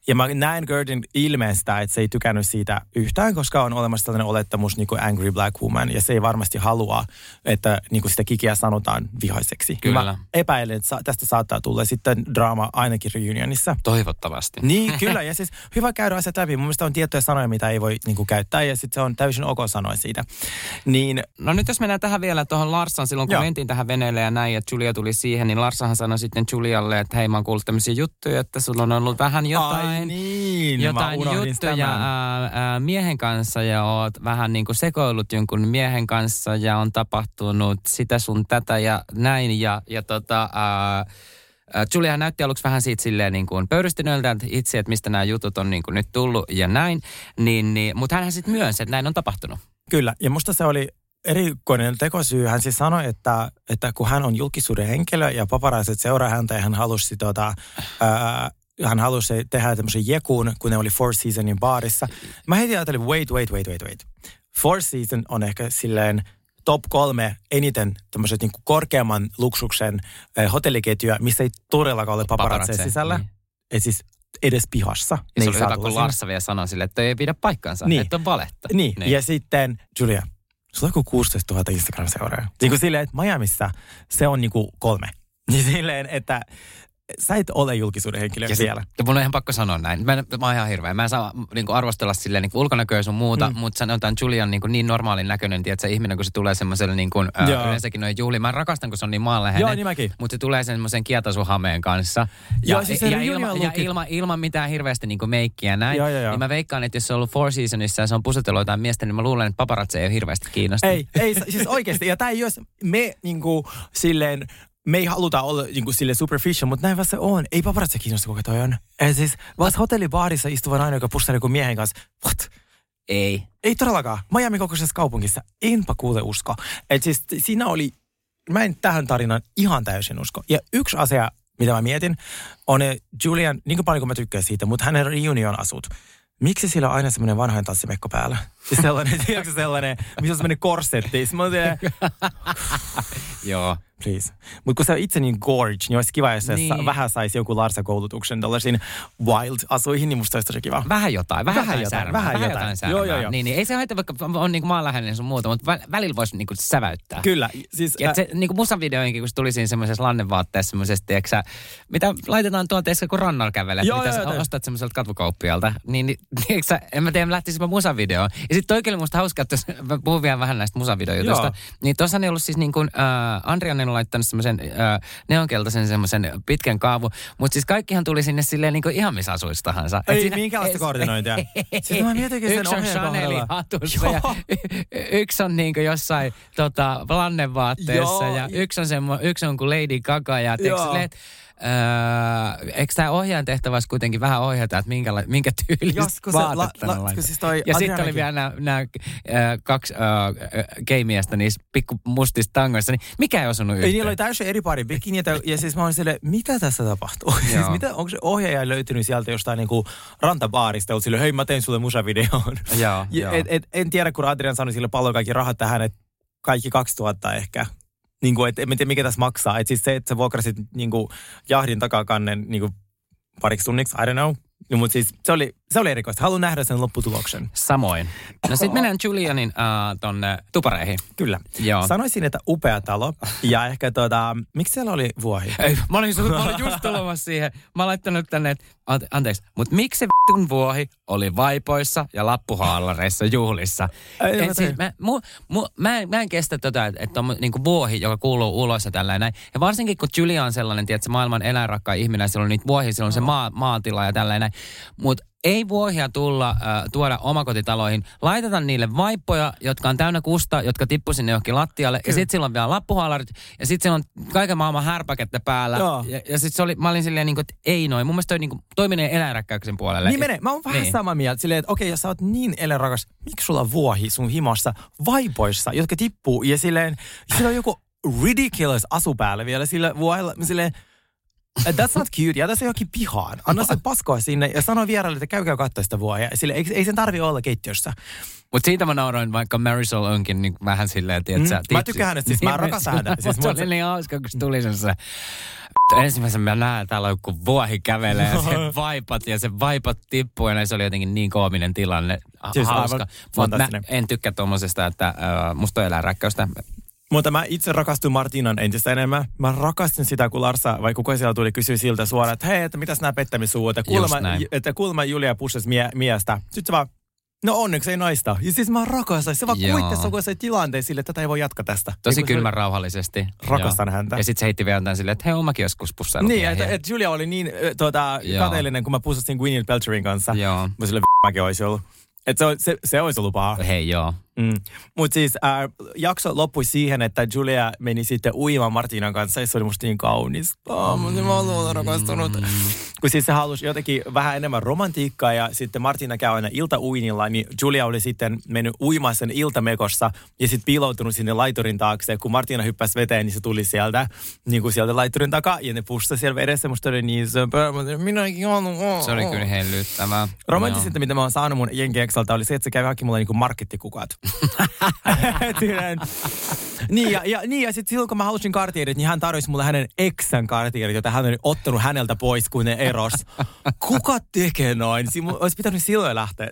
Ja mä näen Gerdin ilmeestä, että se ei tykännyt siitä yhtään, koska on olemassa tällainen olettamus niin kuin angry black woman, ja se ei varmasti halua, että niin kuin sitä Kikiä sanotaan vihaiseksi. Kyllä. Mä epäilen, että tästä saattaa tulla sitten draama ainakin reunionissa. Toivottavasti. Niin, kyllä. Ja siis hyvä käydä asiat läpi. Mun mielestä on tiettyjä sanoja, mitä ei voi niin kuin käyttää, ja sitten se on täysin ok sanoa siitä. Niin, no nyt jos mennään tähän vielä tuohon Larsan, silloin kun Joo. mentiin tähän veneelle ja näin, että Julia tuli siihen, niin Larsahan sanoi sitten Julialle, että hei, mä oon kuullut tämmöisiä juttuja, että sulla on ollut vähän jotain, Ai niin, jotain juttuja ää, ää, miehen kanssa ja oot vähän niin kuin sekoillut jonkun miehen kanssa ja on tapahtunut sitä sun tätä ja näin ja, ja tota... Ää, Julia näytti aluksi vähän siitä silleen niin kuin pöyristynöltä itse, että mistä nämä jutut on niin kuin nyt tullut ja näin, niin, niin, mutta hänhän sitten myönsi, että näin on tapahtunut. Kyllä, ja musta se oli erikoinen tekosyy. Hän siis sanoi, että, että kun hän on julkisuuden henkilö ja paparazit seuraa häntä ja hän halusi, tota, ää, hän halusi tehdä tämmöisen jekun, kun ne oli Four Seasonin baarissa. Mä heti ajattelin, wait, wait, wait, wait, wait. Four Season on ehkä silleen top kolme eniten tämmöiset niin kuin korkeamman luksuksen eh, hotelliketjuja, missä ei todellakaan ole paparazzeja sisällä. Niin. Et siis edes pihassa. Ja se oli hyvä, kun Larsa vielä sanoi sille, että ei pidä paikkansa, niin. Että on valetta. Niin. niin, ja sitten Julia, sulla on kuin kuusitoistatuhatta Instagram-seuraajaa. Niin kuin silleen, että Miamissa se on niin kuin kolme. Niin silleen, että sä et ole julkisuuden henkilö ja vielä. Ja mun on ihan pakko sanoa näin. Mä, mä oon ihan hirveä. Mä en saa niin kuin arvostella silleen niin kuin ulkonäköä sun muuta, mm. mutta sanotaan Julian niin, niin normaalin näköinen, tiedätkö, ihminen, kun se tulee semmoiselle niin kuin, äh, yleensäkin noin juhliin. Mä rakastan, kun se on niin maanläheinen. Joo, niin mäkin. Mutta se tulee semmoisen kietasuhameen kanssa. Ja, ja, siis ja, ilma, ja ilma, ilman mitään hirveästi niin kuin meikkiä näin. Joo, joo, joo. Niin mä veikkaan, että jos se on ollut Four Seasonissa ja se on pusutellut jotain miestä, niin mä luulen, että paparazzi ei ole hirveästi kiinnostunut. Ei, ei, siis oikeasti. Ja tää ei jos me niin kuin silleen... Me ei haluta olla niin kuin sille superficial, mutta näin vaan se on. Ei paparazzi kiinnosta, kuka toi on. Eli siis vasta hotellibaarissa istuvan aina, joka pussaili kuin miehen kanssa. What? Ei. Ei todellakaan. Miami kokoisessa kaupungissa. Enpä kuule usko. Eli siis siinä oli, mä en tähän tarinaan ihan täysin usko. Ja yksi asia, mitä mä mietin, on Julian, niin kuin paljon kuin mä tykkään siitä, mutta hänen reunion asut. Miksi sillä on aina semmoinen vanhojen tassimekko päällä? Siis sellainen, tiedätkö sellainen, missä on semmoinen korsetti. Mä se... Joo. Please. Mutta kun se on itse niin gorge, niin olisi kiva, jos niin. Sa- vähän saisi joku Larsa-koulutuksen tällaisiin wild-asuihin, niin musta olisi tosi kiva. Vähän jotain, vähän, vähän jotain, jotain, vähän jotain. jotain joo, joo, joo. Niin, niin, ei se haittaa, vaikka on niin kuin maanläheinen sun muuta, mutta välillä voisi niin kuin säväyttää. Kyllä. Siis, ja se, niin kuin musavideoinkin, kun se tuli siinä semmoisessa lannevaatteessa semmoisesti, eikö mitä laitetaan tuolta edes kun rannalla kävelet, joo, mitä joo, sä ostat semmoiselta katvukauppialta, niin, niin tiedätkö, en mä tiedä, lähtisinpä musavideoon. Ja sitten toikin oli musta hauska, että mä puhun vielä vähän näistä musavideojutusta, niin tuossa on ollut siis niin kuin, äh, Andrianen on laittanut semmoisen äh, neonkeltaisen semmoisen pitkän kaavun, mutta siis kaikkihan tuli sinne silleen niin kuin ihan missä asuisi tahansa. Ei siinä, minkälaista koordinointia. Siis mä mietinkin sen ohjeen kohdalla. Yksi on Chanelin hatussa ja y- yksi on niin kuin jossain tota, lannevaatteessa ja yksi on, semmo, yksi on kuin Lady Gaga ja teksleet. Öö, eikö tämä ohjaajan tehtävässä kuitenkin vähän ohjata, että minkä, minkä tyylistä vaatetta la, la, siis ja sitten oli vielä nämä äh, kaksi äh, gay-miestä niissä pikku mustissa tangoissa, niin mikä ei osunut yhteen? Niillä oli täysin eri pari bikini, ja, ja siis mä olin silleen, mitä tässä tapahtuu? siis mitä, onko se ohjaaja löytynyt sieltä jostain niinku rantabaarista, ollut silleen, hei mä tein sulle musavideon. Joo, ja, et, et, en tiedä, kun Adrian sanoi sille paljon kaikki rahat tähän, että kaikki kaksituhatta ehkä. Niin kuin, et en tiedä, mikä tässä maksaa. Että siis se, että sä vuokrasit niin kuin jahdin takakannen niin kuin pariksi tunniksi, I don't know. No, mutta siis se oli, se oli erikoista. Haluan nähdä sen lopputuloksen. Samoin. No sitten mennään Julianin uh, tonne tupareihin. Kyllä. Joo. Sanoisin, että upea talo. Ja ehkä tota, miksi siellä oli vuohi? Ei, mä olin, mä olin just tulemassa siihen. Mä oon laittanut tänne, että anteeksi, mutta miksi se v***un vuohi oli vaipoissa ja lappuhaalareissa juhlissa? Ei, en, siis, mä, mu, mu, mä, en, mä en kestä tota, että, että on niinku vuohi, joka kuuluu ulos ja tällainen näin. Ja varsinkin kun Julia on sellainen, tiedätkö, maailman eläinrakkaan ihminen, siellä on niitä vuohia, siellä on se maa, maatila ja tällainen näin. Mutta ei vuohia tulla äh, tuoda omakotitaloihin. Laitetaan niille vaippoja, jotka on täynnä kusta, jotka tippu sinne johonkin lattialle. Kyllä. Ja sitten sillä on vielä lappuhaalarit. Ja sitten siellä on kaiken maailman härpäkettä päällä. Joo. Ja, ja sitten se oli, mä olin silleen niin kuin, että ei noin. Mun mielestä toi, niin kuin, toi menee eläinrakkauksen puolelle. Niin menee. Mä oon vähän niin. samaa mieltä. Silleen, että okei, jos sä oot niin eläinrakas, miksi sulla on vuohi sun himossa vaipoissa, jotka tippuu? Ja silleen, sillä on joku ridiculous asu päällä vielä sillä vuohella. Silleen, That's not cute. Jätä se johonkin pihaan. Anna se paskoa sinne ja sano vieraille, että käykää katsoa sitä vuoja. Sille ei, ei sen tarvi olla keittiössä. Mutta siitä mä nauroin, vaikka Marisol onkin niin vähän silleen, tietsä. Mm, mä tykkään hänestä, siis mä rakastan häntä. Siis se oli niin hauska, kun se tuli se. Ensimmäisen mä näen täällä joku vuohi kävelee ja se vaipat ja se vaipat tippuu ja se oli jotenkin niin koominen tilanne. Siis hauska. Mutta mä en tykkää tuommoisesta, että uh, musta on eläinräkkäystä. Mutta mä itse rakastuin Martinan entistä enemmän. Mä rakastin sitä, kun Larsa, vai kuka siellä tuli kysyä siltä suoraan, että hei, että mitäs nämä pettämissuut, että kuulemma, että kuulemma Julia pushasi mie, miestä. Sitten se vaan, no onneksi ei naista. Ja siis mä rakastan. Se vaan kuittesi koko se tilanteen sille, että tätä ei voi jatkaa tästä. Tosi niin, kylmän rauhallisesti. Rakastan Joo. häntä. Ja sitten se heitti vielä jotain silleen, että hei, omakin joskus pussailut. Niin, että et Julia oli niin tuota, kateellinen, kun mä pussasin Gwyneth Paltrowin kanssa. Joo. Mä sille mäkin olisi ollut. Että se, se, se olisi ollut paha. Hei, joo. Mm. Mutta siis äh, jakso loppui siihen, että Julia meni sitten uimaan Martinan kanssa ja se oli musta niin kaunis. Oh, mä olen rakastunut. Mm. Kun siis se halusi jotenkin vähän enemmän romantiikkaa ja sitten Martina käy aina iltauinilla, niin Julia oli sitten mennyt uimaan sen iltamekossa ja sitten piiloutunut sinne laiturin taakse. Kun Martina hyppäsi veteen, niin se tuli sieltä, niin kuin sieltä laiturin takaa ja ne pussasi siellä vedessä. Musta oli niin söpö. Minäkin haluan. Se oli kyllä hellyttävää. Romantisinta, mitä mä oon saanut mun jenkieksalta, oli se, että se kävi hakemaan mulle niin kuin markettikukat. niin ja, ja, niin, ja sitten silloin kun mä halusin Cartierit, niin hän tarjosi mulle hänen eksän Cartierit, jota hän oli ottanut häneltä pois, kun ne eros. Kuka tekee noin? Si- olisi pitänyt silloin lähteä.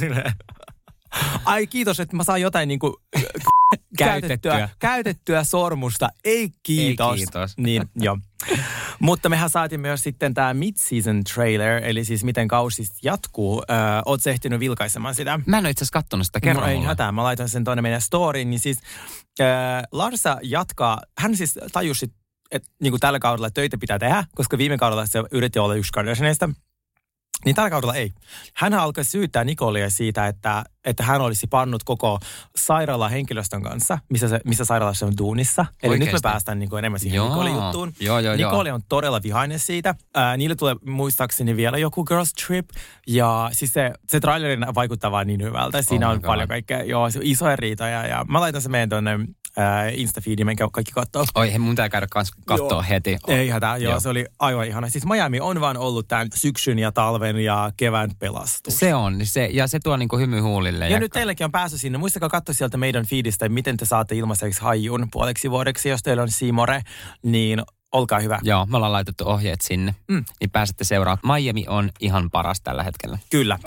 Ai kiitos, että mä saan jotain niinku käytettyä, käytettyä sormusta. Ei kiitos. Ei kiitos. Niin, joo. Mutta mehän saatiin myös sitten tämä mid-season trailer, eli siis miten kausi jatkuu. Öö, oot sä ehtinyt vilkaisemaan sitä? Mä en ole itse asiassa kattonut sitä, kerran no, ei hätää, mä laitoin sen tuonne meidän storyin. Niin siis öö, Larsa jatkaa, hän siis tajusi, että niinku tällä kaudella töitä pitää tehdä, koska viime kaudella se yritti olla yksi Kardashianista. Niin tällä kaudella ei. Hän alkoi syyttää Nicolea siitä, että, että hän olisi pannut koko sairaalan henkilöstön kanssa, missä, se, missä sairaalassa on duunissa. Eli oikeasti. Nyt me päästään niin kuin enemmän siihen Nicole-juttuun. Joo, joo, Nicole on todella vihainen siitä. Ää, niille tulee muistaakseni vielä joku girls trip. Ja siis se, se trailerin vaikuttaa vaan niin hyvältä. Siinä oh on God. paljon kaikkea, joo, isoja riitoja. Ja mä laitan se meidän tuonne Insta-feediin, menkää kaikki kattoo. Oi, he mun pitää käydä kans kattoo heti. Oh. Ei hätää, joo, joo, se oli aivan ihana. Siis Miami on vaan ollut tämän syksyn ja talven ja kevään pelastus. Se on, se, ja se tuo niinku hymy huulille. Ja, ja nyt teilläkin on päässyt sinne. Muistakaa katsoa sieltä meidän feedistä, miten te saatte ilmaiseksi hajun puoleksi vuodeksi, jos teillä on Simore, niin olkaa hyvä. Joo, me ollaan laitettu ohjeet sinne, mm. niin pääsette seuraamaan. Miami on ihan paras tällä hetkellä. Kyllä.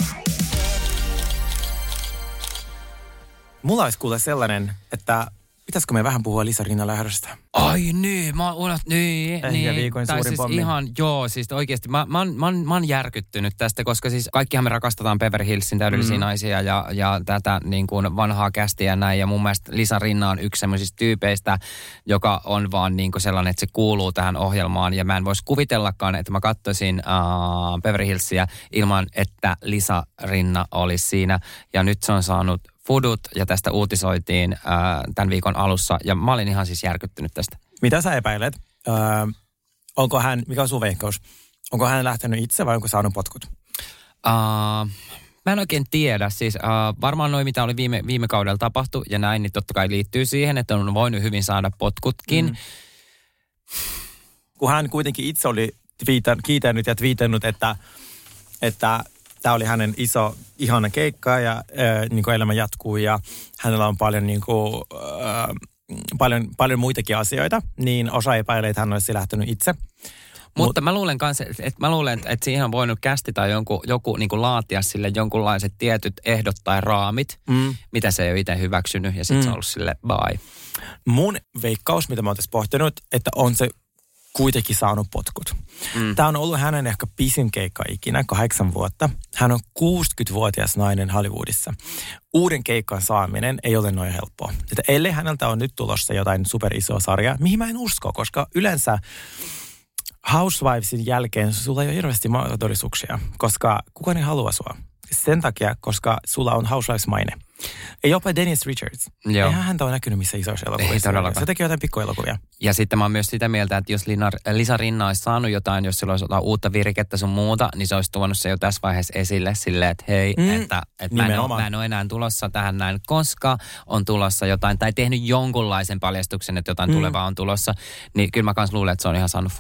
Mulla olisi kuule sellainen, että pitäisikö me vähän puhua Lisa Rinnan lähdöstä? Ai niin, mä oon niin, Ehkä niin. viikon tai suurin siis pommi. ihan, joo, siis oikeasti mä, mä, mä, mä, mä oon järkyttynyt tästä, koska siis kaikkihan me rakastetaan Beverly Hillsin täydellisiä mm. naisia ja, ja tätä niin kuin vanhaa kästiä ja näin. Ja mun mielestä Lisa Rinna on yksi semmoisista tyypeistä, joka on vaan niin kuin sellainen, että se kuuluu tähän ohjelmaan. Ja mä en voisi kuvitellakaan, että mä katsoisin uh, Beverly Hillsia ilman, että Lisa Rinna olisi siinä. Ja nyt se on saanut fudut ja tästä uutisoitiin ää, tämän viikon alussa ja mä olin ihan siis järkyttynyt tästä. Mitä sä epäilet? Öö, onko hän, mikä on sun veikkaus? Onko hän lähtenyt itse vai onko saanut potkut? Uh, mä en oikein tiedä. Siis uh, varmaan noin mitä oli viime, viime kaudella tapahtu ja näin, niin totta kai liittyy siihen, että on voinut hyvin saada potkutkin. Mm. Kun hän kuitenkin itse oli twiitan, kiitänyt ja twiitannut, että, että tämä oli hänen iso, ihana keikka ja äh, niin kuin elämä jatkuu ja hänellä on paljon, niin kuin, äh, paljon, paljon muitakin asioita, niin osa epäilee, että hän olisi lähtenyt itse. Mutta Mut, mä luulen kanssa, että mä luulen, että siihen on voinut kästi tai jonkun, joku niin kuin laatia sille jonkunlaiset tietyt ehdot tai raamit, mm. mitä se ei ole itse hyväksynyt ja sitten mm. se on ollut sille bye. Mun veikkaus, mitä mä oon tässä pohtinut, että on se kuitenkin saanut potkut. Mm. Tämä on ollut hänen ehkä pisin keikka ikinä, kahdeksan vuotta. Hän on kuusikymmentävuotias nainen Hollywoodissa. Uuden keikan saaminen ei ole noin helppoa. Että ellei häneltä on nyt tulossa jotain superisoa sarjaa, mihin mä en usko, koska yleensä Housewivesin jälkeen sulla ei ole hirveästi mahdollisuuksia, koska kukaan ei halua sua. Sen takia, koska sulla on Housewives-maine. Ja jopa Dennis Richards. Joo. Eihän häntä ole näkynyt missä isoissa elokuvissa. Se teki jotain pikkuelokuvia. Ja sitten mä oon myös sitä mieltä, että jos Lina, Lisa Rinna olisi saanut jotain, jos sillä olisi jotain uutta virkettä sun muuta, niin se olisi tuonut se jo tässä vaiheessa esille silleen, että hei, mm. että, että mä, en ole, mä en ole enää tulossa tähän näin, koska on tulossa jotain, tai tehnyt jonkunlaisen paljastuksen, että jotain mm. tulevaa on tulossa, niin kyllä mä kans luulen, että se on ihan saanut fudut.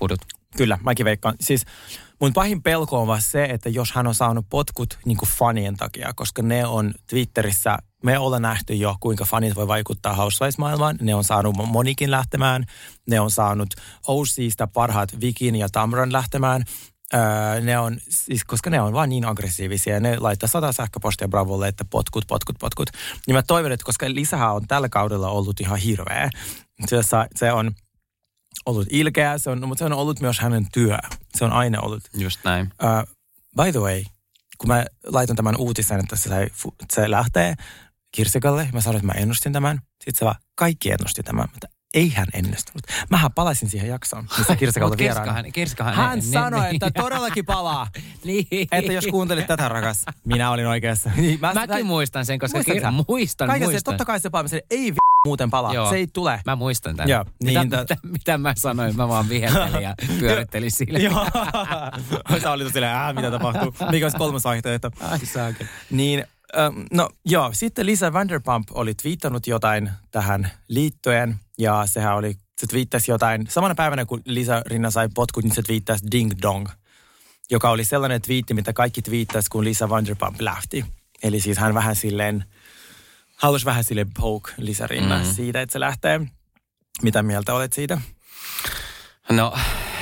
Kyllä, mäkin veikkaan. Siis mun pahin pelko on vaan se, että jos hän on saanut potkut niin kuin fanien takia, koska ne on Twitterissä, me ollaan nähty jo, kuinka fanit voi vaikuttaa Housewives-maailmaan. Ne on saanut Monikin lähtemään, ne on saanut O C:stä parhaat Vikin ja Tamron lähtemään. Öö, ne on, siis, koska ne on vaan niin aggressiivisia. Ne laittaa sata sähköpostia Bravolle, että potkut, potkut, potkut. Niin mä toivon, että koska Lisahan on tällä kaudella ollut ihan hirveä. Se, se on ollut ilkeä, se on, mutta se on ollut myös hänen työ. Se on aina ollut. Just näin. Uh, by the way, kun mä laitan tämän uutisen, että se, se lähtee Kirsikalle, mä sanoin, että mä ennustin tämän. Sitten se vaan, kaikki ennusti tämän, mutta ei hän ennustunut. Mähän palasin siihen jaksoon, missä Kirsikalta vieraan. Kirskahan, hän ne, sanoi, ne, että ne, todellakin palaa. niin. Että jos kuuntelit tätä, rakas, minä olin oikeassa. Mä, Mäkin mä, muistan sen, koska kir- muistan, muistan. Se, totta kai se palaa, se ei v- muuten palaa. Joo. Se ei tule. Mä muistan tämän. Joo, mitä, niin, mitä, t- mitä mä sanoin? Mä vaan viheltelin ja pyörittelin sille. Joo. Sä olit silleen, äh, mitä tapahtuu? Mikä olisi kolmas vaihtoehto? Ai saakin. Niin, ähm, no joo, sitten Lisa Vanderpump oli twiitannut jotain tähän liittyen. Ja sehän oli, se twiittasi jotain, samana päivänä kun Lisa Rinna sai potkut, niin se twiittasi Ding Dong. Joka oli sellainen twiitti, mitä kaikki twiittasi, kun Lisa Vanderpump lähti. Eli siis hän vähän silleen, halusi vähän silleen poke Lisa Rinna mm. siitä, että se lähtee. Mitä mieltä olet siitä? No,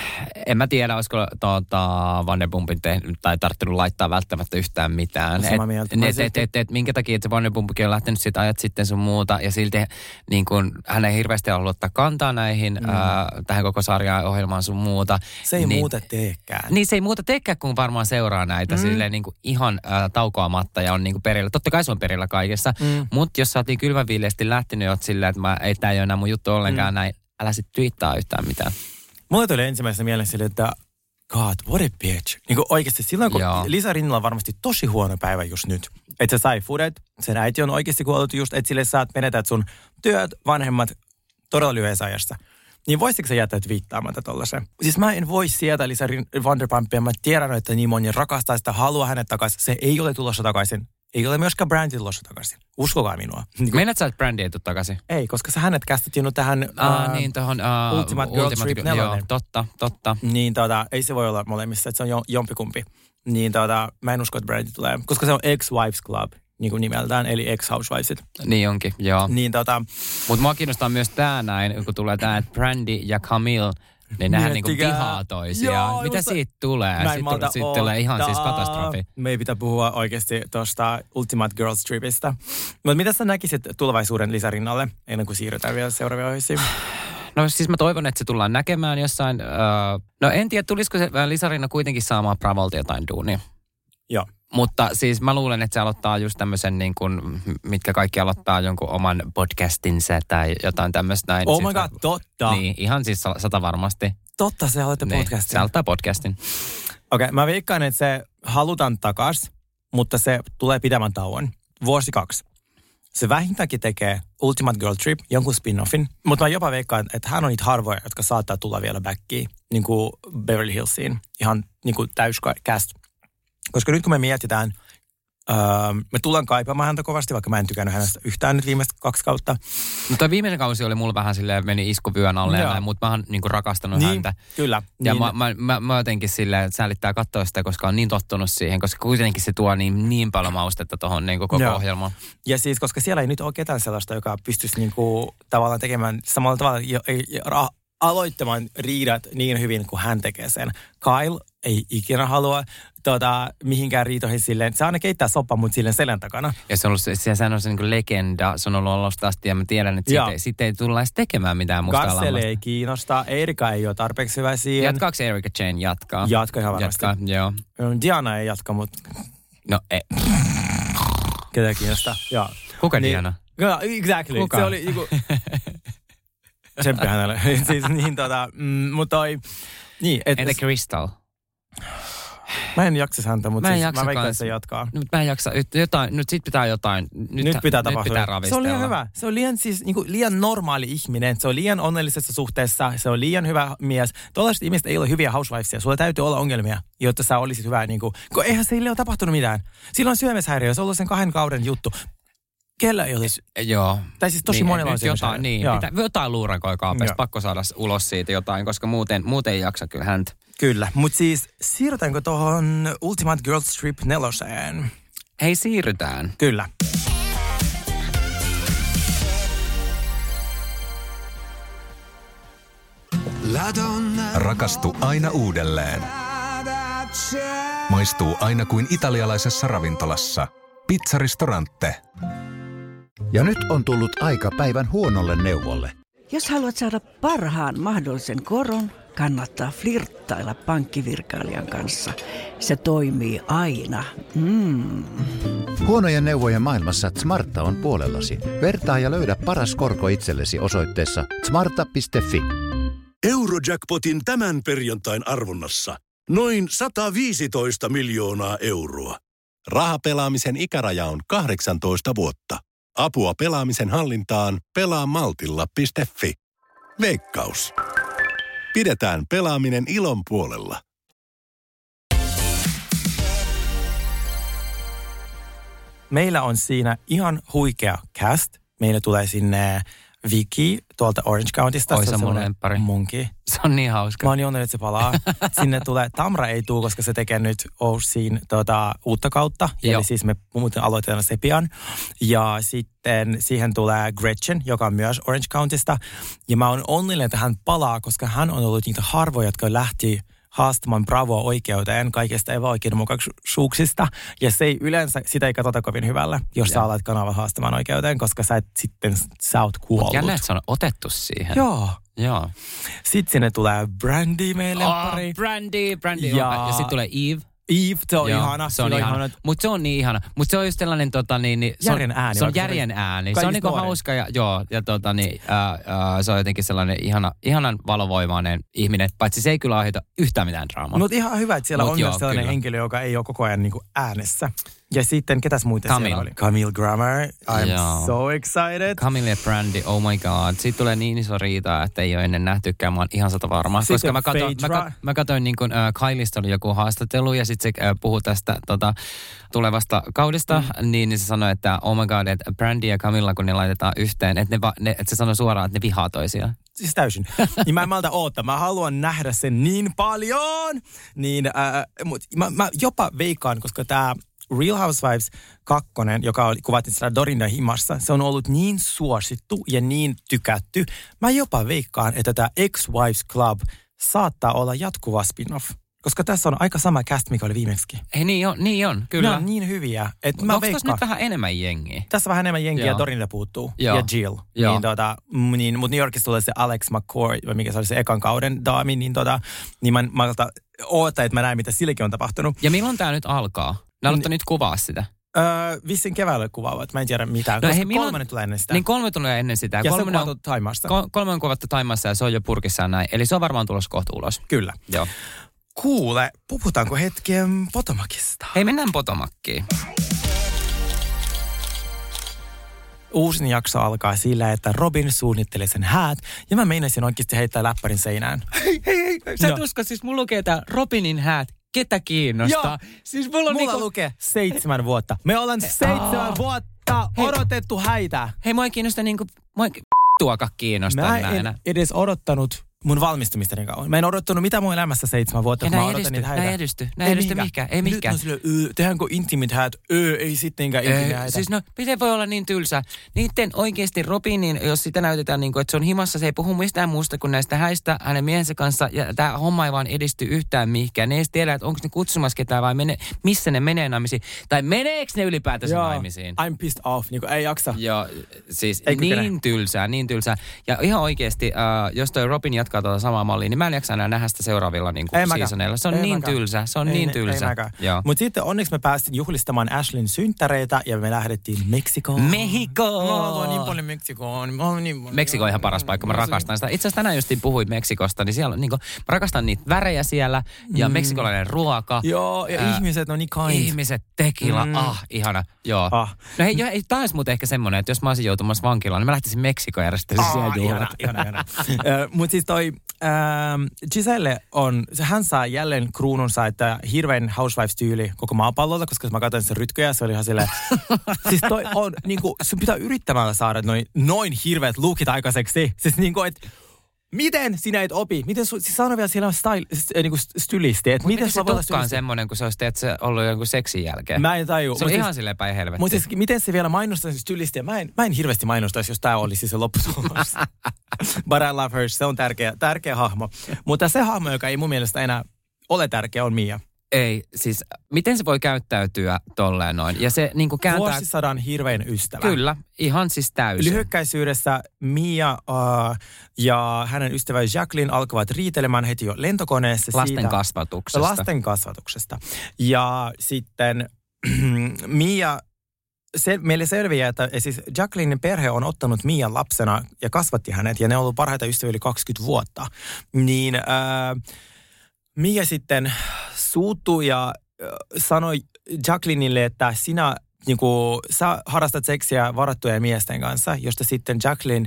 en mä tiedä, olisiko tuota, Vanderpumpin tehnyt tai tarttunut laittaa välttämättä yhtään mitään. Sama mieltä. Et, et, et, et, minkä takia, että se Vanderpumpikin on lähtenyt siitä ajat sitten sun muuta. Ja silti niin kun, hän ei hirveästi ollut ottaa kantaa näihin, mm. ää, tähän koko sarjaan ohjelmaan sun muuta. Se ei niin, muuta teekään. Niin se ei muuta teekään, kun varmaan seuraa näitä mm. silleen niin kuin ihan ää, taukoamatta ja on niin kuin perillä. Totta kai se on perillä kaikessa. Mm. Mutta jos sä oot niin kylmäviileesti lähtenyt, oot silleen, että mä, ei tää ei ole enää mun juttu ollenkaan mm. näin, älä sit twiittaa yhtään mitään. Mulle tuli ensimmäisenä mielessä sille, että God, what a bitch. Niin kuin oikeasti silloin, kun Joo. Lisa Rinnalla on varmasti tosi huono päivä just nyt. Että se sai fudet, sen äiti on oikeasti kuollut just, että sille saat menetät sun työt, vanhemmat todella lyhyessä ajassa. Niin voisitko sä jättää twiittaamatta tollasen? Siis mä en voi sieltä Lisa Vanderpumpia. Mä tiedän, että niin moni rakastaa sitä, haluaa hänet takaisin. Se ei ole tulossa takaisin. Ei ole myöskään Brandi tulossa takaisin. Uskokaa minua. Niin Meinaat sä, että Brandi ei tule takaisin? Ei, koska sä hänet kästettiin nyt tähän ah, uh, niin, tohon, uh, Ultimate Girl Ultimate, Trip nelonen. Joo, totta, totta. Niin tota, ei se voi olla molemmissa, että se on jo, jompikumpi. Niin tota, mä en usko, että Brandi tulee. Koska se on Ex-Wives Club, niin kuin nimeltään, eli Ex-Housewivesit. Niin onkin, joo. Niin tota. Mutta mua kiinnostaa myös tää näin, kun tulee tää, että Brandi ja Camille, niin nehän niinku vihaa toisiaan. Joo, mitä musta siitä tulee? Sitten sit tulee ihan siis katastrofi. Me ei pitää puhua oikeasti tuosta Ultimate Girls Tripistä. Mutta mitä sä näkisit tulevaisuuden Lisa Rinnalle, ennen kuin siirrytään vielä seuraavia ohjeisiin? No siis mä toivon, että se tullaan näkemään jossain. Uh, no en tiedä, tulisiko se Lisa Rinna kuitenkin saamaan Bravolta jotain duunia. Joo. Mutta siis mä luulen, että se aloittaa just tämmöisen niin kuin, mitkä kaikki aloittaa jonkun oman podcastinsa tai jotain tämmöistä näin. Oh my god, totta. Niin, ihan siis sata varmasti. Totta, se aloittaa niin, podcastin. Se aloittaa podcastin. Okei, okay, mä veikkaan, että se halutaan takas, mutta se tulee pidemmän tauon. Vuosi kaksi. Se vähintäänkin tekee Ultimate Girl Trip, jonkun spin-offin. Mutta mä jopa veikkaan, että hän on niitä harvoja, jotka saattaa tulla vielä backiin, niin kuin Beverly Hillsiin. Ihan niin kuin täyscast. Koska nyt kun me mietitään, öö, me tullaan kaipaamaan häntä kovasti, vaikka mä en tykännyt hänestä yhtään nyt viimeistä kaksi kautta. Mutta viimeinen kausi oli mulla vähän silleen, meni iskuvyön alle, ja, mutta mä oon niinku rakastanut niin, häntä. Kyllä. Ja niin. mä, mä, mä, mä jotenkin silleen, että säälittää katsoa sitä, koska on niin tottunut siihen, koska kuitenkin se tuo niin, niin paljon maustetta tuohon niinku koko ja. ohjelmaan. Ja siis, koska siellä ei nyt ole ketään sellaista, joka pystyisi niinku tavallaan tekemään samalla tavalla, jo, jo, aloittamaan riidat niin hyvin kuin hän tekee sen. Kyle ei ikinä halua tuota, mihinkään riitoihin silleen. Se aina keittää soppa, mutta silleen selän takana. Ja se on ollut, se, sehän on se niin kuin legenda. Se on ollut alusta asti ja mä tiedän, että siitä ei, siitä ei tulla edes tekemään mitään mustaa lammasta. Garcelle ei kiinnosta. Erika ei ole tarpeeksi hyvä siihen. Jatkaako Erika Jane? Jatkaa. Jatkaa ihan varmasti. Jatkaa, joo. Diana ei jatka, mutta... No ei. Ketä kiinnostaa? Joo. Kuka niin, Diana? No, exactly. Kuka? Se oli joku... Tsemppi hänelle. siis niin tota... Mm, mutta toi... Niin, et, entä Crystal? Mä en jaksa häntä, mutta mä, siis mä veikkaan, että se jatkaa. Nyt mä en jaksa. Jotain, nyt sit pitää jotain. Nyt, nyt pitää tapahtua. Nyt pitää ravistella. Se on liian hyvä. Se on liian, siis, niin kuin, liian normaali ihminen. Se on liian onnellisessa suhteessa. Se on liian hyvä mies. Tuollaiset ihmiset ei ole hyviä housewivesia. Sulla täytyy olla ongelmia, jotta sä olisit hyvä. Niin kuin, kun eihän sille ole tapahtunut mitään. Sillä on syömishäiriö. Se on ollut sen kahden kauden juttu. Kellä ei olisi? Joo. Tai siis tosi niin, monella on jotain, niin, pitää, jotain luurakoikaa, pakko saada ulos siitä jotain, koska muuten, muuten ei jaksa kyllä häntä. Kyllä, mutta siis siirrytäänkö tuohon Ultimate Girls Trip neloseen? Hei, siirrytään. Kyllä. Rakastu aina uudelleen. Maistuu aina kuin italialaisessa ravintolassa. Pizzaristorante. Ja nyt on tullut aika päivän huonolle neuvolle. Jos haluat saada parhaan mahdollisen koron, kannattaa flirttailla pankkivirkailijan kanssa. Se toimii aina. Mm. Huonojen neuvojen maailmassa Smarta on puolellasi. Vertaa ja löydä paras korko itsellesi osoitteessa smarta piste fi. Eurojackpotin tämän perjantain arvonnassa noin sata viisitoista miljoonaa euroa. Rahapelaamisen ikäraja on kahdeksantoista vuotta. Apua pelaamisen hallintaan pelaa maltilla piste fi. Veikkaus. Pidetään pelaaminen ilon puolella. Meillä on siinä ihan huikea cast. Meillä tulee sinne Vicky tuolta Orange Countysta. Oi, se on mun semmoinen lemppari. Munki. Se on niin hauska. Mä oon onnellinen, että se palaa. Sinne tulee, Tamra ei tule, koska se tekee nyt Ousin tota, uutta kautta. Joo. Eli siis me muuten aloitetaan se pian. Ja sitten siihen tulee Gretchen, joka on myös Orange Countysta. Ja mä oon onnellinen, että hän palaa, koska hän on ollut niitä harvoja, jotka lähti haastamaan Bravoa oikeuteen kaikista epäoikeudenmukaisuuksista. Ja se ei yleensä, sitä ei katsota kovin hyvällä, jos ja. sä alat kanava haastamaan oikeuteen, koska sä et sitten, sä oot kuollut. Jännä, että se on otettu siihen. Joo. Joo. Sitten sinne tulee Brandy meille pari. Oh, Brandy, Brandy. Ja, ja sitten tulee Eve. Eve, se on Joo, ihana. Se on ihana. ihana. Mutta se on niin ihana. Mutta se on just sellainen tota niin... niin se järjen on, ääni. Se on järjen ääni. Se on niinku hauska ja joo. Ja tota niin, ää, ää, se on jotenkin sellainen ihana, ihanan valovoimainen ihminen. Paitsi se ei kyllä aiheuta yhtään mitään draamaa. Mutta ihan hyvä, että siellä Mut on joo, myös sellainen kyllä. henkilö, joka ei ole koko ajan niinku äänessä. Ja sitten, ketäs muita Camille. siellä oli? Camille Grammer. I'm Joo. so excited. Camille ja Brandy, oh my god. Siitä tulee niin iso riita, että ei ole ennen nähtykään. Mä oon ihan sata varma. Sitten Koska mä katsoin, mä, kat, mä katsoin niin kuin äh, Kylista oli joku haastattelu ja sitten se äh, puhui tästä tota, tulevasta kaudesta. Mm. Niin, niin se sanoi, että oh my god, että Brandy ja Camilla, kun ne laitetaan yhteen, että, ne va, ne, että se sanoi suoraan, että ne vihaa toisiaan. Siis täysin. Niin mä en malta oottaa. Mä haluan nähdä sen niin paljon. Niin, äh, mut mä, mä jopa veikkaan, koska tää Real Housewives kakkonen, joka oli kuvattiin siellä Dorinda himassa, se on ollut niin suosittu ja niin tykätty. Mä jopa veikkaan, että tämä Ex-Wives Club saattaa olla jatkuva spin-off. Koska tässä on aika sama cast, mikä oli viimeksi. Ei, niin on, niin on kyllä. Ne on niin hyviä. Että mä onko veikkaan. tässä nyt vähän enemmän jengiä? Tässä vähän enemmän jengiä ja Dorinda puuttuu. Joo. Ja Jill. Niin, tota, niin, mutta New Yorkissa tulee se Alex McCoy, vai mikä se oli se ekan kauden daami, niin, tota, niin mä, mä ootan, että mä näen, mitä silläkin on tapahtunut. Ja milloin tää nyt alkaa? Ne aloittaa nyt kuvaa sitä. Öö, vissin keväällä kuvaavat. Mä en tiedä mitään. No, hei, milloin, kolmannen tulee ennen sitä. Niin kolme tulee ennen sitä. Ja kolme se on kuvattu Taimasta. Kol, kolme on kuvattu Taimassa ja se on jo purkissaan näin. Eli se on varmaan tulossa kohta ulos. Kyllä. Joo. Kuule, puhutaanko hetken Potomacista? Hei, mennään Potomackiin. Uusin jakso alkaa sillä, että Robin suunnittelee sen häät, ja mä meinasin oikeasti heittää läppärin seinään. Hei, hei, hei. Sä et usko, siis mulla lukee tää Robinin häät. Ketä kiinnostaa? Joo. Siis mulla on mulla niinku... lukee seitsemän vuotta. Me ollaan seitsemän vuotta hei. odotettu häitä. Hei, mua ei kiinnosta niinku... Mua ei tuoka kiinnostaa mä näinä. en edes odottanut mun valmistumista niin kauan. Mä en odottanut mitä mun elämässä seitsemän vuotta, ja kun mä näin odotan edisty, niitä häitä. näin edisty, näin edisty mihinkään, ei mihinkään. Nyt on sille, tehdäänkö intimit häät? Öö, ei sittenkään intimit häitä. Siis no, miten voi olla niin tylsä? Niitten oikeasti Robinin, jos sitä näytetään niin kuin, että se on himassa, se ei puhu mistään muusta kuin näistä häistä hänen miehensä kanssa, ja tämä homma ei vaan edisty yhtään mihinkään. Ne ei edes tiedä, että onko ne kutsumassa ketään vai mene, missä ne menee naimisiin, tai meneekö ne ylipäätänsä Joo, naimisiin. I'm pissed off, niin kuin ei jaksa. Joo, siis ei niin kykene. tylsää, niin tylsää. Ja ihan oikeasti, äh, jos toi Robin jatkaa tuota samaa mallia, niin mä en jaksa enää nähdä sitä seuraavilla niin kuin seasoneilla. Se on ei niin mäkään. tylsä, se on ei, niin tylsä. Mutta sitten onneksi me päästiin juhlistamaan Ashlyn synttäreitä ja me lähdettiin Meksikoon. Mehikoon! Mä haluan niin paljon Meksikoon. Niin paljon. Meksiko on ihan paras paikka, mä rakastan sitä. Itse asiassa tänään justiin puhuit Meksikosta, niin siellä on niin kuin, mä rakastan niitä värejä siellä ja mm. meksikolainen ruoka. Joo, ja äh, ihmiset on niin kind. Ihmiset, tequila, mm. ah, ihana. Joo. Ah. No hei, hei tää olisi muuten ehkä semmoinen, että jos mä olisin joutumassa vankilaan, niin mä lähtisin Meksikoon järjestämään siellä juhlat. Ihana, ihana, ihana. Mutta siis toi ähm, Giselle on, hän saa jälleen kruununsa, että hirveän Housewives-tyyli koko maapallolta, koska mä katsoin sen rytköjä, se oli ihan silleen, siis toi on niinku, sun pitää yrittämällä saada noin, noin hirveät lookit aikaiseksi. Siis niinku, että Miten sinä et opi? Miten su, siis sano vielä siellä on style, äh, niinku stylisti. Mutta miten se tukkaan semmoinen, kun se olisi teet, ollut jonkun seksin jälkeen? Mä en tajua. Se on siis, ihan silleen päin helvetti. Mutta siis, miten se vielä mainostaisi stylistiä? Mä en, mä en hirveästi mainostaisi, jos tää olisi se lopputulos. But I love her. Se on tärkeä, tärkeä hahmo. Mutta se hahmo, joka ei mun mielestä enää ole tärkeä, on Mia. Ei, siis miten se voi käyttäytyä tolleen noin? Ja se niinku kääntää... Vuosisadan hirveän ystävä. Kyllä, ihan siis täysin. Lyhykäisyydessä Mia uh, ja hänen ystävä Jacqueline alkavat riitelemään heti jo lentokoneessa Lasten siitä, kasvatuksesta. Lasten kasvatuksesta. Ja sitten Mia... Se, meille selviää, että siis Jacquelinen perhe on ottanut Mian lapsena ja kasvatti hänet, ja ne on ollut parhaita ystäviä yli kaksikymmentä vuotta. Niin uh, Mia sitten suuttui ja sanoi Jacquelinelle, että sinä, niin kuin, sä harrastat seksiä varattujen miesten kanssa, josta sitten Jacqueline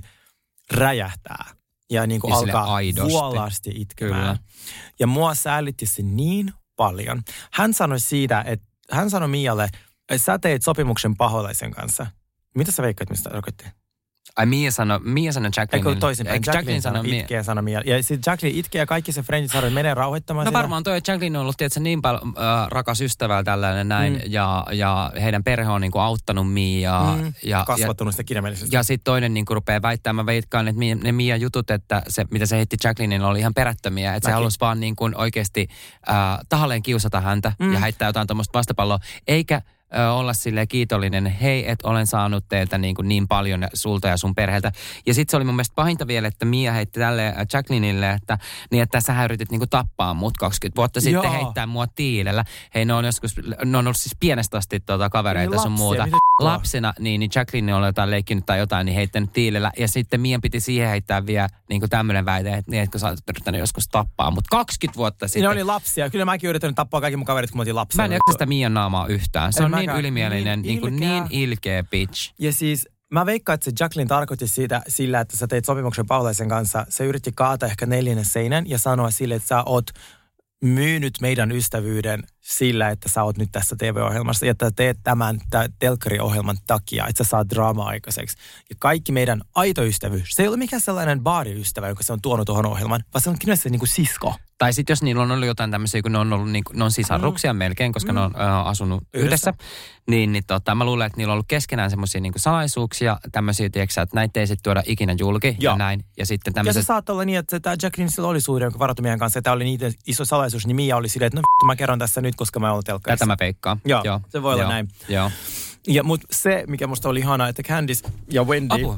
räjähtää ja, niin kuin ja alkaa vuolaasti itkemään. Kyllä. Ja mua säälitti se niin paljon. Hän sanoi siitä, että hän sanoi Mialle, että sä teit sopimuksen paholaisen kanssa. Mitä sä veikkaat, mistä tarkoitti? Ai Mia sanoi, Mia sanoi Jacqueline. Eikö toisinpäin? Jacqueline, Jacqueline sanoi itkee ja sanoi Mia. Ja sitten Jacqueline itkee ja kaikki se friendit sanoi, että menee rauhoittamaan no sitä. varmaan toi, että Jacqueline on ollut tietysti niin paljon äh, rakas ystävä tällainen näin. Mm. Ja, ja heidän perhe on niinku auttanut Miaa. Mm. Ja, kasvattanut sitä kirjaimellisesti. Ja sitten toinen niinku rupeaa väittämään, veikkaan, että ne Mia jutut, että se, mitä se heitti Jacqueline, oli ihan perättömiä. Että se halusi vaan niinku oikeasti äh, tahalleen kiusata häntä mm. ja heittää jotain tuommoista vastapalloa. Eikä olla silleen kiitollinen, hei, että olen saanut teiltä niin, kuin niin paljon sulta ja sun perheeltä. Ja sitten se oli mun mielestä pahinta vielä, että Mia heitti tälle Jacquelinelle, että, niin, että sä yritit niin kuin tappaa mut kaksikymmentä vuotta sitten, Joo. heittää mua tiilellä. Hei, ne on joskus, ne on ollut siis pienestä asti tuota, kavereita niin sun muuta. Mitä Lapsena, niin, niin Jacqueline on jotain leikkinyt tai jotain, niin heittänyt tiilellä. Ja sitten Mian piti siihen heittää vielä niin kuin tämmöinen väite, että niin, etkö sä oot yrittänyt joskus tappaa, mutta kaksikymmentä vuotta sitten. Ne oli lapsia. Kyllä mäkin yrittänyt tappaa kaikki mun kaverit, kun mä otin lapsia. Mä en jaksa sitä Mian naamaa yhtään. Se en on mäkään. niin ylimielinen, niin, niin, niin ilkeä bitch. Ja siis mä veikkaan, että se Jacqueline tarkoitti siitä sillä, että sä teit sopimuksen Paulaisen kanssa. Se yritti kaata ehkä neljännen seinän ja sanoa sille, että sä oot myynyt meidän ystävyyden sillä, että sä oot nyt tässä T V-ohjelmassa ja että teet tämän telkkariohjelman takia, että sä saat draamaa aikaiseksi. Ja kaikki meidän aito ystävyys, se ei ole mikään sellainen baariystävä, joka se on tuonut tuohon ohjelmaan, vaan se on kyllä se niin kuin sisko. Tai sitten jos niillä on ollut jotain tämmöisiä, kun ne on ollut niin kuin, ne on sisaruksia mm. melkein, koska mm. ne on äh, asunut yhdessä, yhdessä niin, niin tota, mä luulen, että niillä on ollut keskenään semmoisia niin kuin salaisuuksia, tämmöisiä, tiedätkö, että näitä ei sitten tuoda ikinä julki ja, ja näin. Ja, sitten tämmöiset... ja se saattaa olla niin, että tämä Jacqueline sillä oli suhde, jonka varattu meidän kanssa, ja tämä oli niitä iso salaisuus, niin Mia oli silleen, että no vittu, mä kerron tässä nyt, koska mä oon telkkarissa. Tätä mä veikkaan. Joo, Joo, se voi olla Joo. näin. Joo. Ja, mutta se, mikä musta oli ihanaa, että Candice ja Wendy... Apua.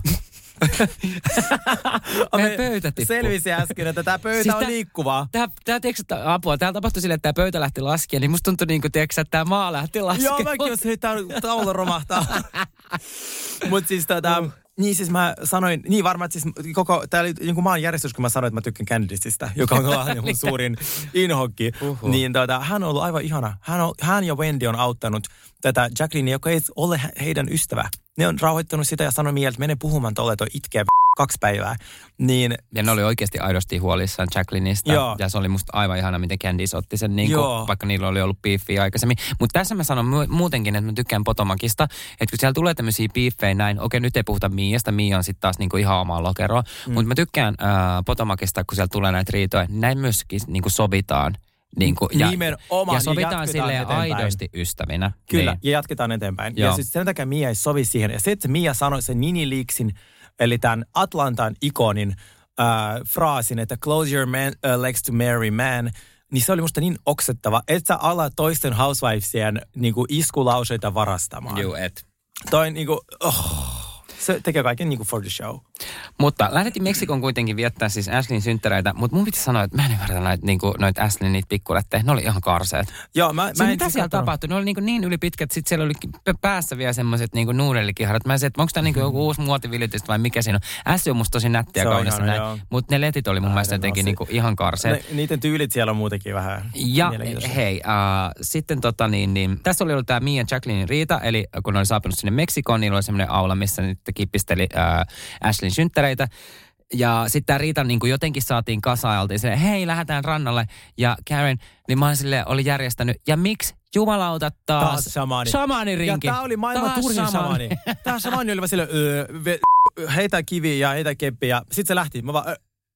Meidän pöytä tippui. Selvisi äsken, että tämä pöytä siis on tää, liikkuvaa. Tää, tää, tiedätkö, apua, täällä tapahtui silleen, että tämä pöytä lähti laskea, niin musta tuntui niin kuin, tiedätkö, että tämä maa lähti laskemaan. Joo, mäkin jos tämä taulu romahtaa. Mutta siis tätä... Uh. Niin siis mä sanoin, niin varmaan, että siis koko, tää oli niin kuin maan järjestys, kun mä sanoin, että mä tykkään Candiceista, joka on mun suurin inhokki. Uh-huh. Niin tota, hän on ollut aivan ihana. Hän, on, hän ja Wendy on auttanut tätä Jacqueline, joka ei ole heidän ystävä. Ne on rauhoittanut sitä ja sanoi mieltä, että mene puhumaan tolle, toi itkee kaksi päivää. Niin, ja ne oli oikeasti aidosti huolissaan Jacquelineista. Joo. Ja se oli musta aivan ihana, miten Candice otti sen, niin kuin, vaikka niillä oli ollut beefiä aikaisemmin. Mutta tässä mä sanon mu- muutenkin, että mä tykkään Potomacista. Että kun siellä tulee tämmöisiä beefejä näin, okei nyt ei puhuta Miasta, Mia on sitten taas niin kuin ihan omaa lokeroa. Mm. Mutta mä tykkään äh, Potomacista, kun siellä tulee näitä riitoja, näin myöskin niin kuin sovitaan. Niin kuin, ja, Nimenomaan. Ja sovitaan silleen eteenpäin. Aidosti ystävinä. Kyllä, niin. Ja jatketaan eteenpäin. Joo. Ja siis sen takia Mia ei sovi siihen. Ja se, että Mia sanoi sen Nini Leaksin, eli tämän Atlantan ikonin äh, fraasin, että close your man, uh, legs to marry man, niin se oli musta niin oksettava, että sä ala toisten housewivesien niin kuin iskulauseita varastamaan. Juu, et. Toi niin kuin, oh. Se tekee kaiken niin kuin for the show. Mutta lähdettiin Meksikon kuitenkin viettää siis Ashleyn synttäreitä, mutta mun piti sanoa, että mä en ymmärrä noita, niin noita Ashleyn niitä pikkulättejä. Ne oli ihan karseet. Joo, mä, se, mä mitä siellä tapahtui? Ne oli niin, niin yli pitkät, sitten siellä oli päässä vielä semmoiset niin nuudellikiharat. Mä en se, että onko tämä niin joku uusi muotivilitys vai mikä siinä on. Ashley on musta tosi nättiä kaunista näin, mutta ne letit oli mun Ai, mielestä jotenkin niin ihan karseet. Ne, niiden tyylit siellä on muutenkin vähän. Ja hei, uh, sitten tota niin, niin, tässä oli ollut tämä Mia Jacquelinen riita, eli kun ne oli saapunut sinne Meksikoon, niin oli semmoinen aula, missä nyt kipisteli uh, Ashleyn synttäreitä. Ja sitten tämä riita niin kuin jotenkin saatiin kasailtiin silleen, hei, lähdetään rannalle. Ja Karen, niin mä silleen, oli järjestänyt, ja miksi jumalauta taas, taas shamani. Shamanirinki. Ja tämä oli maailman taas turhin shamani. Tämä shamani oli vaan silleen, öö, heitä kiviä ja heitä keppiä. Ja sitten se lähti. Mä vaan, öö,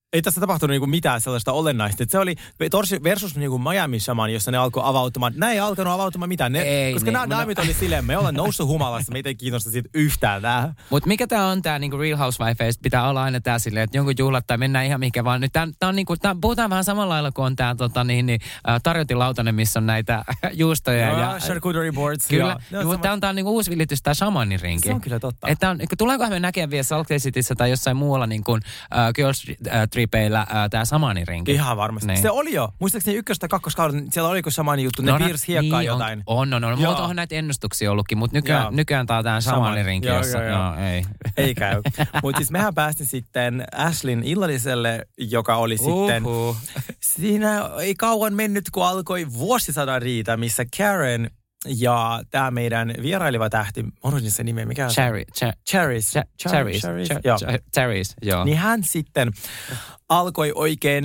Ei tässä tapahtunut niinku mitään sellaista olennaista. Et se oli versus niinku Miami Shaman, jossa ne alkoi avautumaan. Nämä ei alkanut avautumaan mitään. Ne, ei, koska ne, nämä daamit oli silleen, me ollaan noussut humalassa, meitä ei kiinnosta siitä yhtään tää. Mutta mikä tää on tää niinku Real Housewifeista? Pitää olla aina tää silleen, että jonkun juhlat tai mennään ihan mihinkä vaan. Nyt tää, tää on niinku, tää, puhutaan vähän samalla lailla kuin on tää tota, niin, niin, äh, tarjotilautanen, missä on näitä juustoja. No, ja charcuterie boards. Kyllä. No, Joo, tää on tää on niinku uusi vilitys, tää shamanin rinki. Se on kyllä totta. Että on, tuleekohan me näkemään vielä Salt Lake Cityssä tai jossain muualla niin kuin uh, Girls uh, Tripeillä uh, tää samanirinki. Ihan varmasti. Niin. Se oli jo. Muistaakseni ykköstä tai kakkoskauden, siellä oliko samani juttu, ne no, piirsi hiekkaa niin, jotain. On, on, on. on. Mulla on näitä ennustuksia ollutkin, mutta nykyään, nykyään tää on tää samanirinki, jossa no, ei. Ei käy. Mutta siis mehän päästiin sitten Ashlyn illalliselle, joka oli sitten, Uhuh. siinä ei kauan mennyt, kun alkoi vuosisadan riita, missä Karen ja tämä meidän vierailiva tähti, unohdin sen nimen, mikä on Cherry, se? Cherries. Cherries. Cherries, joo. Niin hän sitten alkoi oikein,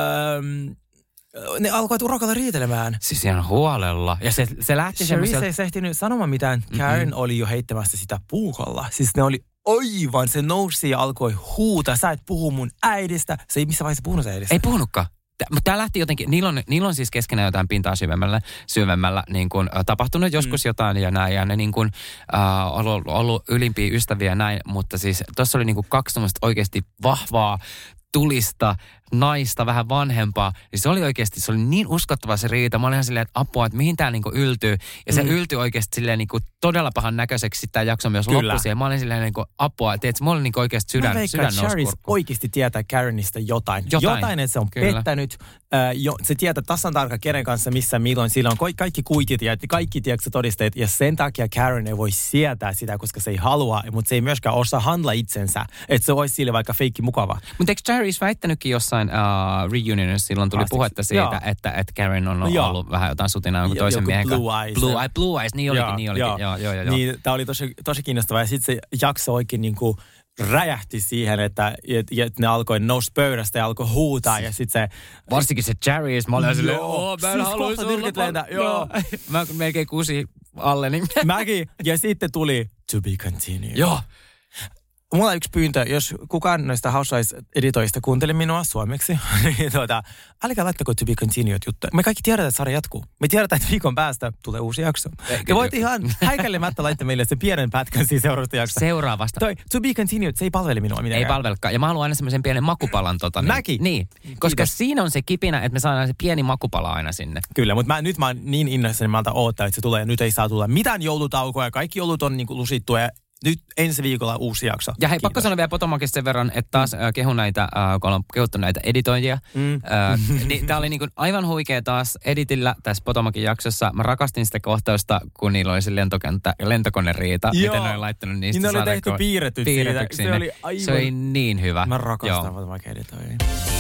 öö, ne alkoivat urakalla riitelemään. Siis ihan huolella. Ja se, se lähti semmoiselta... Cherries ei ehtinyt sanomaan mitään. Karen mm-hmm. oli jo heittämässä sitä puukolla. Siis ne oli aivan, se nousi ja alkoi huuta. Sä et puhu mun äidistä. Se ei missä vaiheessa puhunut se äidistä. Ei puhunutkaan. Mutta tämä lähti jotenkin, niillä on, niillä on siis keskenään jotain pintaa syvemmällä, syvemmällä niin kuin, äh, tapahtunut joskus mm. jotain ja näin, ja ne niin kuin, äh, ollut, ollut ylimpiä ystäviä ja näin, mutta siis tuossa oli niin kuin kaksi semmoista oikeasti vahvaa, tulista, naista, vähän vanhempaa, niin se oli oikeasti, se oli niin uskottava se riita. Mä olin ihan silleen, että apua, että mihin tää niinku yltyy. Ja se mm. yltyi oikeasti silleen niinku todella pahan näköiseksi, sitten tämä jakso myös loppui siihen. Mä olin silleen niinku apua, että mä olin niinku oikeasti sydän, mä sydän nousi kurkkuun. oikeasti tietää Karenista jotain. Jotain, jotain että se on Kyllä. pettänyt. Äh, jo, se tietää tasan tarkkaan kenen kanssa, missä, milloin. Sillä on kaikki kuitit ja kaikki tiedätkö, todisteet. Ja sen takia Karen ei voi sietää sitä, koska se ei halua, mutta se ei myöskään osaa handla itsensä. Että se olisi sille vaikka feikki mukava. Mutta eikö Cherries väittänytkin jossain uh, reunionissa, silloin tuli Vastiksi. puhetta siitä, että, että Karen on ollut joo. vähän jotain sutinaa jonkun toisen miehen kanssa. Blue Eyes. Blue, eye, blue Eyes, niin olikin, joo, niin olikin. Joo. Joo, joo, joo. Niin, tämä oli tosi, tosi kiinnostavaa. Ja sitten se jakso oikein niin kuin räjähti siihen, että et, et ne alkoi nousta pöydästä ja alkoi huutaa ja sitten se... Varsinkin se Cherries, mä olin silleen, oo, mä en haluaisi olla. Joo. Mä melkein kusi alle, niin... Mäkin. Ja sitten tuli To Be Continued. Joo. Mulla on yksi pyyntö, jos kukaan noista Housewives-editoista kuunteli minua suomeksi, niin tuota, älkää laittako To Be Continued juttuja. Me kaikki tiedetään, että sarja jatkuu. Me tiedetään, että viikon päästä tulee uusi jakso. Ja voit ihan häikäilemättä laittaa meille sen pienen pätkän siinä seuraavasta jaksosta. Seuraavasta. Toi To Be Continued, se ei palvele minua mitenkään. Ei palvelkaan. Ja mä haluan aina semmoisen pienen makupalan. Tota, niin, Mäkin. Niin, koska Kiitos. Siinä on se kipinä, että me saadaan se pieni makupala aina sinne. Kyllä, mutta mä, nyt mä oon niin innoissani, että mä alta odottaa, että se tulee. Nyt ei saa tulla mitään joulutaukoa. Kaikki joulut on niin kuin lusittua ja nyt ensi viikolla uusi jakso. Ja hei, Kiitos. Pakko sanoa vielä Potomacista sen verran, että taas mm. äh, kehun näitä, äh, kun on kehuttu näitä editoijia. Mm. Äh, niin, tää oli niinku aivan huikea taas editillä tässä Potomacin jaksossa. Mä rakastin sitä kohtausta, kun niillä oli se lentokenttä ja lentokoneriita. Joo. Miten ne oli laittanut niistä niin ne oli tehty piirretyt piirretyksi. Se oli aivan... Se oli niin hyvä. Mä rakastan Potomacin editoijia.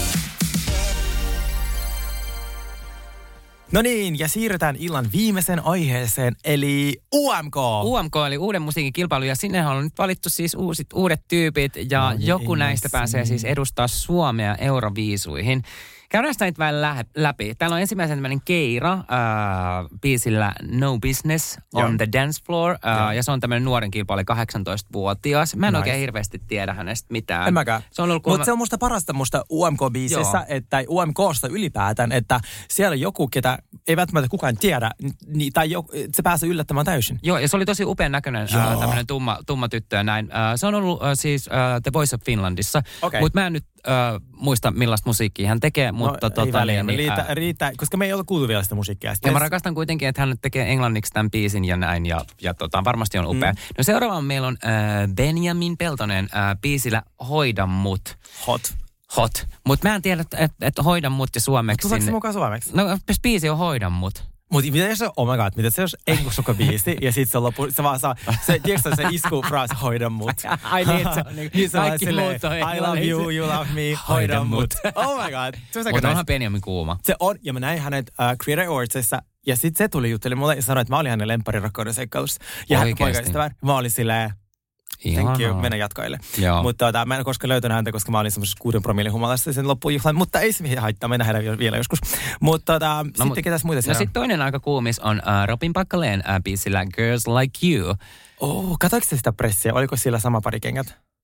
No niin, ja siirrytään illan viimeisen aiheeseen, eli U M K. U M K, eli uuden musiikin kilpailu, ja sinnehän on nyt valittu siis uusit, uudet tyypit, ja no, joku näistä niin. pääsee siis edustaa Suomea Euroviisuihin. Käydään sitä nyt vähän läpi. Täällä on ensimmäisen tämmöinen Keira äh, biisillä No Business on Joo. the Dance Floor. Äh, ja se on tämmöinen nuoren kilpailija, kahdeksantoistavuotias. Mä en nice. oikein hirveästi tiedä hänestä mitään. En mäkään. Mutta mä... se on musta parasta musta U M K-biisissä, että U M K:sta ylipäätään, että siellä on joku, ketä ei välttämättä kukaan tiedä, niin, tai joku, se pääsee yllättämään täysin. Joo, ja se oli tosi upean näköinen äh, tämmöinen tumma, tumma tyttö ja näin. Äh, se on ollut äh, siis äh, The Voice of Finlandissa. Okay. Mutta mä en nyt äh, muista, millaista musiikkia hän tekee. Mutta no, tota, väliä, niin, riitä, ää... riitä, koska me ei ole kuultu vielä sitä musiikkia. Ja mä rakastan kuitenkin, että hän tekee englanniksi tämän biisin ja näin, ja, ja tota, varmasti on upea. Mm. No seuraava meillä on äh, Benjamin Peltonen äh, biisillä Hoida mut. Hot. Hot. Mutta mä en tiedä, että et, et Hoida mut ja suomeksi. Tuleeko se mukaan suomeksi? No biisi on Hoida mut. Mutta mitä jos, oh my god, mitä se jos englanniksi ja sit se on lopu, se vaan saa, se, tiedätkö se isku fraasi, hoida mut. Ai niin, että se on niin, niin kaikki muut on I love you, you love me, hoida mut. Oh my god. Mutta onhan Benjamin kuuma. Se on, ja mä näin hänet uh, Creator Awardsissa, ja sit se tuli jutteli mulle ja sanoi, että mä olin hänen lemppari rakkauden seikkailussa. Ja hän poikaystävän, mä olin silleen, thank you, mennä jatkoille. Mutta tota, mä en koskaan löytänyt häntä, koska mä olin semmoisessa kuuden promillin humalassa sen loppuun juhlaan. Mutta ei se haittaa, mennä heidän vielä joskus. Mutta tota, no, sitten mut, ketäs muita siellä no sitten toinen aika kuumis on uh, Robin Packaleen uh, biisillä Girls Like You. Oh, katsoitko sitä pressiä? Oliko sillä sama pari kengät?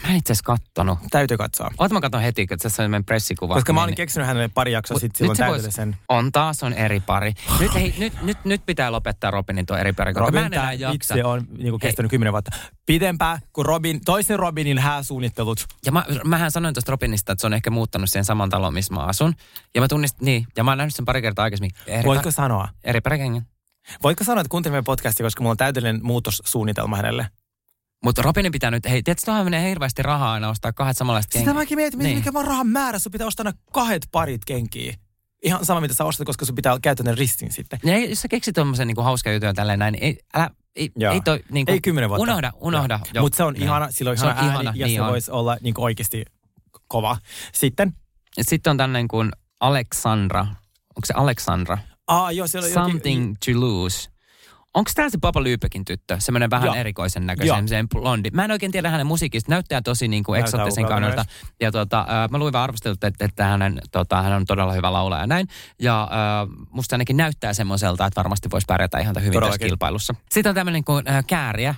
Mä en itse asiassa kattonut. Täytyy katsoa. Oot mä katon heti, että se on meidän pressikuva. Koska mä olin niin, keksinyt hänelle pari jaksoa sitten silloin täytyy sen. On taas on eri pari. Nyt, hei, nyt, nyt, nyt pitää lopettaa Robinin tuo eri pari, koska Robin, mä en enää jaksa. Se on niinku kestänyt kymmenen vuotta. Pidempää kuin Robin, toisen Robinin hääsuunnittelut. Ja mä, mähän sanoin tuosta Robinista, että se on ehkä muuttanut siihen saman talon, missä mä asun. Ja mä tunnistin, niin, ja mä oon nähnyt sen pari kertaa aikaisemmin. Eri Voitko par- sanoa? Eri pärikengän. Voitko sanoa, että kuuntelemme podcastia, koska mulla on täydellinen muutossuunnitelma hänelle? Mutta Robinin pitää nyt, hei, tiedätkö, tuohon menee hirveästi rahaa aina ostaa kahdet samanlaiset Sitä mäkin mietin, niin. mikä on rahan määrä, sun pitää ostaa kahdet parit kenkiä. Ihan sama, mitä sä ostat, koska sun pitää käyttää ne ristin sitten. Ja jos sä keksit tommosen niinku hauska jutun tälleen näin, niin ei, älä, ei, ei toi niinku... Ei kymmenen vuotta. Unohda, unohda. Mutta se on no. ihana, sillä on ihana ääni ihana, ja niin se on. Voisi olla niinku oikeasti kova. Sitten? Sitten on tämmöinen kuin Alexandra. Onko se Alexandra? Ah, joo, siellä on Something jokin... to lose. Onko tää se Papa Lyypekin tyttö? Semmoinen vähän ja. erikoisen näköisen, sen blondi. Mä en oikein tiedä hänen musiikista. Näyttää tosi niin kuin eksoottisen kaunolta. Ja tota, äh, mä luin vaan arvostelut, että, että hänen, tota, hän on todella hyvä laulaja ja näin. Ja äh, musta ainakin näyttää semmoiselta, että varmasti voisi pärjätä ihan hyvin Todellakin. tässä kilpailussa. Sitten on tämmöinen kuin äh, Kääriä.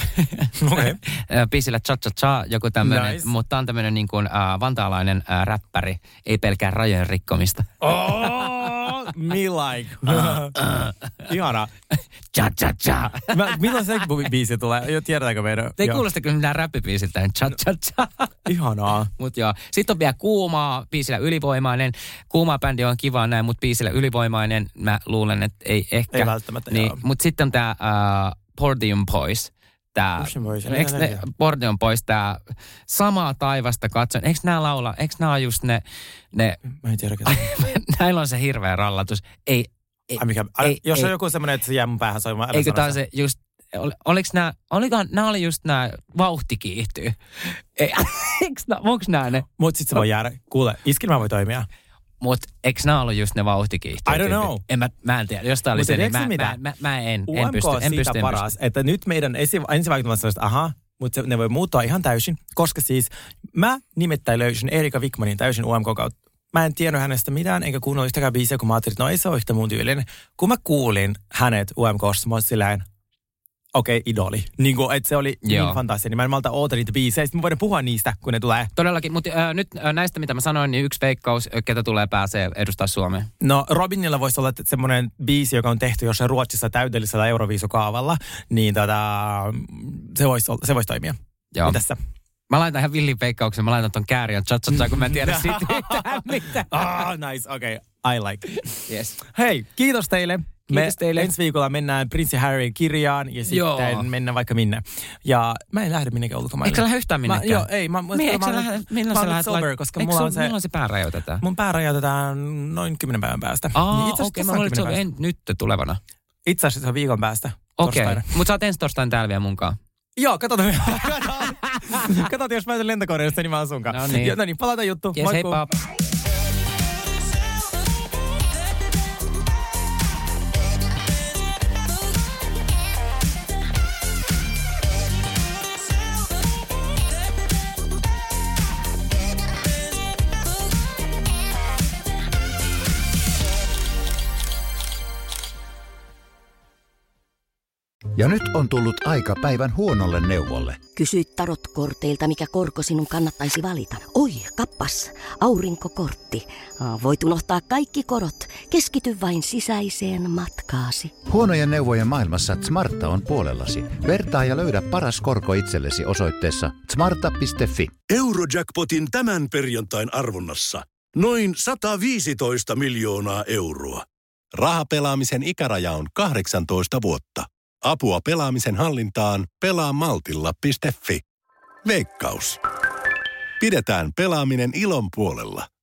Okay. Biisillä cha cha cha, joku tämmöinen, nice. Mutta on tämmöinen niin kuin äh, vantaalainen äh, räppäri, ei pelkää rajojen rikkomista. Oh, me like. Uh, uh. Ihana. Cha cha cha. Mä, milloin se biisi tulee? Jo, tiedetäänkö meidän? Ei kuulosta kyllä mitään räppibiisiltä. Cha cha cha. Ihanaa. Mut joo. Sitten on vielä Kuumaa, biisillä Ylivoimainen. Kuumaa bändi on kiva näin, mutta biisillä Ylivoimainen mä luulen, että ei ehkä. Ei välttämättä, niin, mutta sitten on tää uh, Pordium Boys. Tää, eikö ne Pordium Boys, tää samaa taivasta katson. Eikö nää laula, eikö nää ole just ne, ne mä en tiedä. näillä on se hirveä rallatus. Ei, ei, Ai mikä, ei jos ei, on joku semmoinen, että se jää mun päähän soimaan. Eikö tää se just, ol, oliks nää, olikohan, nää oli just nää vauhti kiihtyy. Ei, eikö nää, onks nää ne? Mut sit se voi jäädä, kuule, iskelmä voi toimia. Mut eikö nää ollut just ne vauhtikiihtyy? I don't know. En mä, mä en tiedä. Jos tää oli se, niin mä, mä, mä, mä en, en pysty. En pysty, en paras, pysty. Että nyt meidän ensivaikutelmassa on, että aha, mutta ne voi muuttua ihan täysin. Koska siis mä nimittäin löysin Erika Wikmanin täysin U M K kautta. Mä en tiennyt hänestä mitään, enkä kuunnellut yhtäkään biisiä, kun mä ajattelin, että no ei se ole yhtä muun tyylinen. Kun mä kuulin hänet U M K:ssa, mä olin silleen, okei, okay, idoli. Niin kuin, että se oli Joo. niin fantastinen. Mä en malta oota niitä biisejä. Sitten mä voin puhua niistä, kun ne tulee. Todellakin, mutta äh, nyt äh, näistä, mitä mä sanoin, niin yksi veikkaus, ketä tulee pääsee edustaa Suomeen. No Robinilla voisi olla semmoinen biisi, joka on tehty jossain Ruotsissa täydellisellä Euroviisukaavalla. Niin tota, se voisi se vois toimia. Joo. Mitäs sä? Mä laitan ihan villin veikkauksen. Mä laitan ton Kääriän cha-cha-cha, kun mä en tiedä siitä mitään mitään. Ah, nice. Okei. Okay. I like. Yes. Hei, kiitos teille. Kiitos Me teille. Ensi viikolla mennään Prince Harryn kirjaan ja sitten Joo. mennään vaikka minne. Ja mä en lähde minnekään ulkomaille. Eikö sä lähde yhtään minnekään? Mä, joo, ei. Mä, Mie, eikö sä lähde, milloin sä lähdet? Sober, koska eikö mulla sun, on se... Milloin se pää rajoitetaan? Mun pää rajoitetaan noin kymmenen päivän päästä. Aa, niin okei. Okay, mä luulen, että se on en, nyt tulevana. Itse asiassa se on viikon päästä. Okei. Okay. Mutta sä oot ensi torstain täällä vielä munkaan. Joo, katsotaan. Katsotaan, jos mä en lentokoneesta, niin mä oon sunkaan. No niin. No niin, palataan juttu. Yes, heippa. Ja nyt on tullut aika päivän huonolle neuvolle. Kysy tarotkorteilta, mikä korko sinun kannattaisi valita. Oi, kappas, aurinkokortti. Voit unohtaa kaikki korot. Keskity vain sisäiseen matkaasi. Huonojen neuvojen maailmassa Smarta on puolellasi. Vertaa ja löydä paras korko itsellesi osoitteessa smarta piste fi. Eurojackpotin tämän perjantain arvonnassa noin sata viisitoista miljoonaa euroa. Rahapelaamisen ikäraja on kahdeksantoista vuotta. Apua pelaamisen hallintaan pelaa maltilla piste fi. Veikkaus. Pidetään pelaaminen ilon puolella.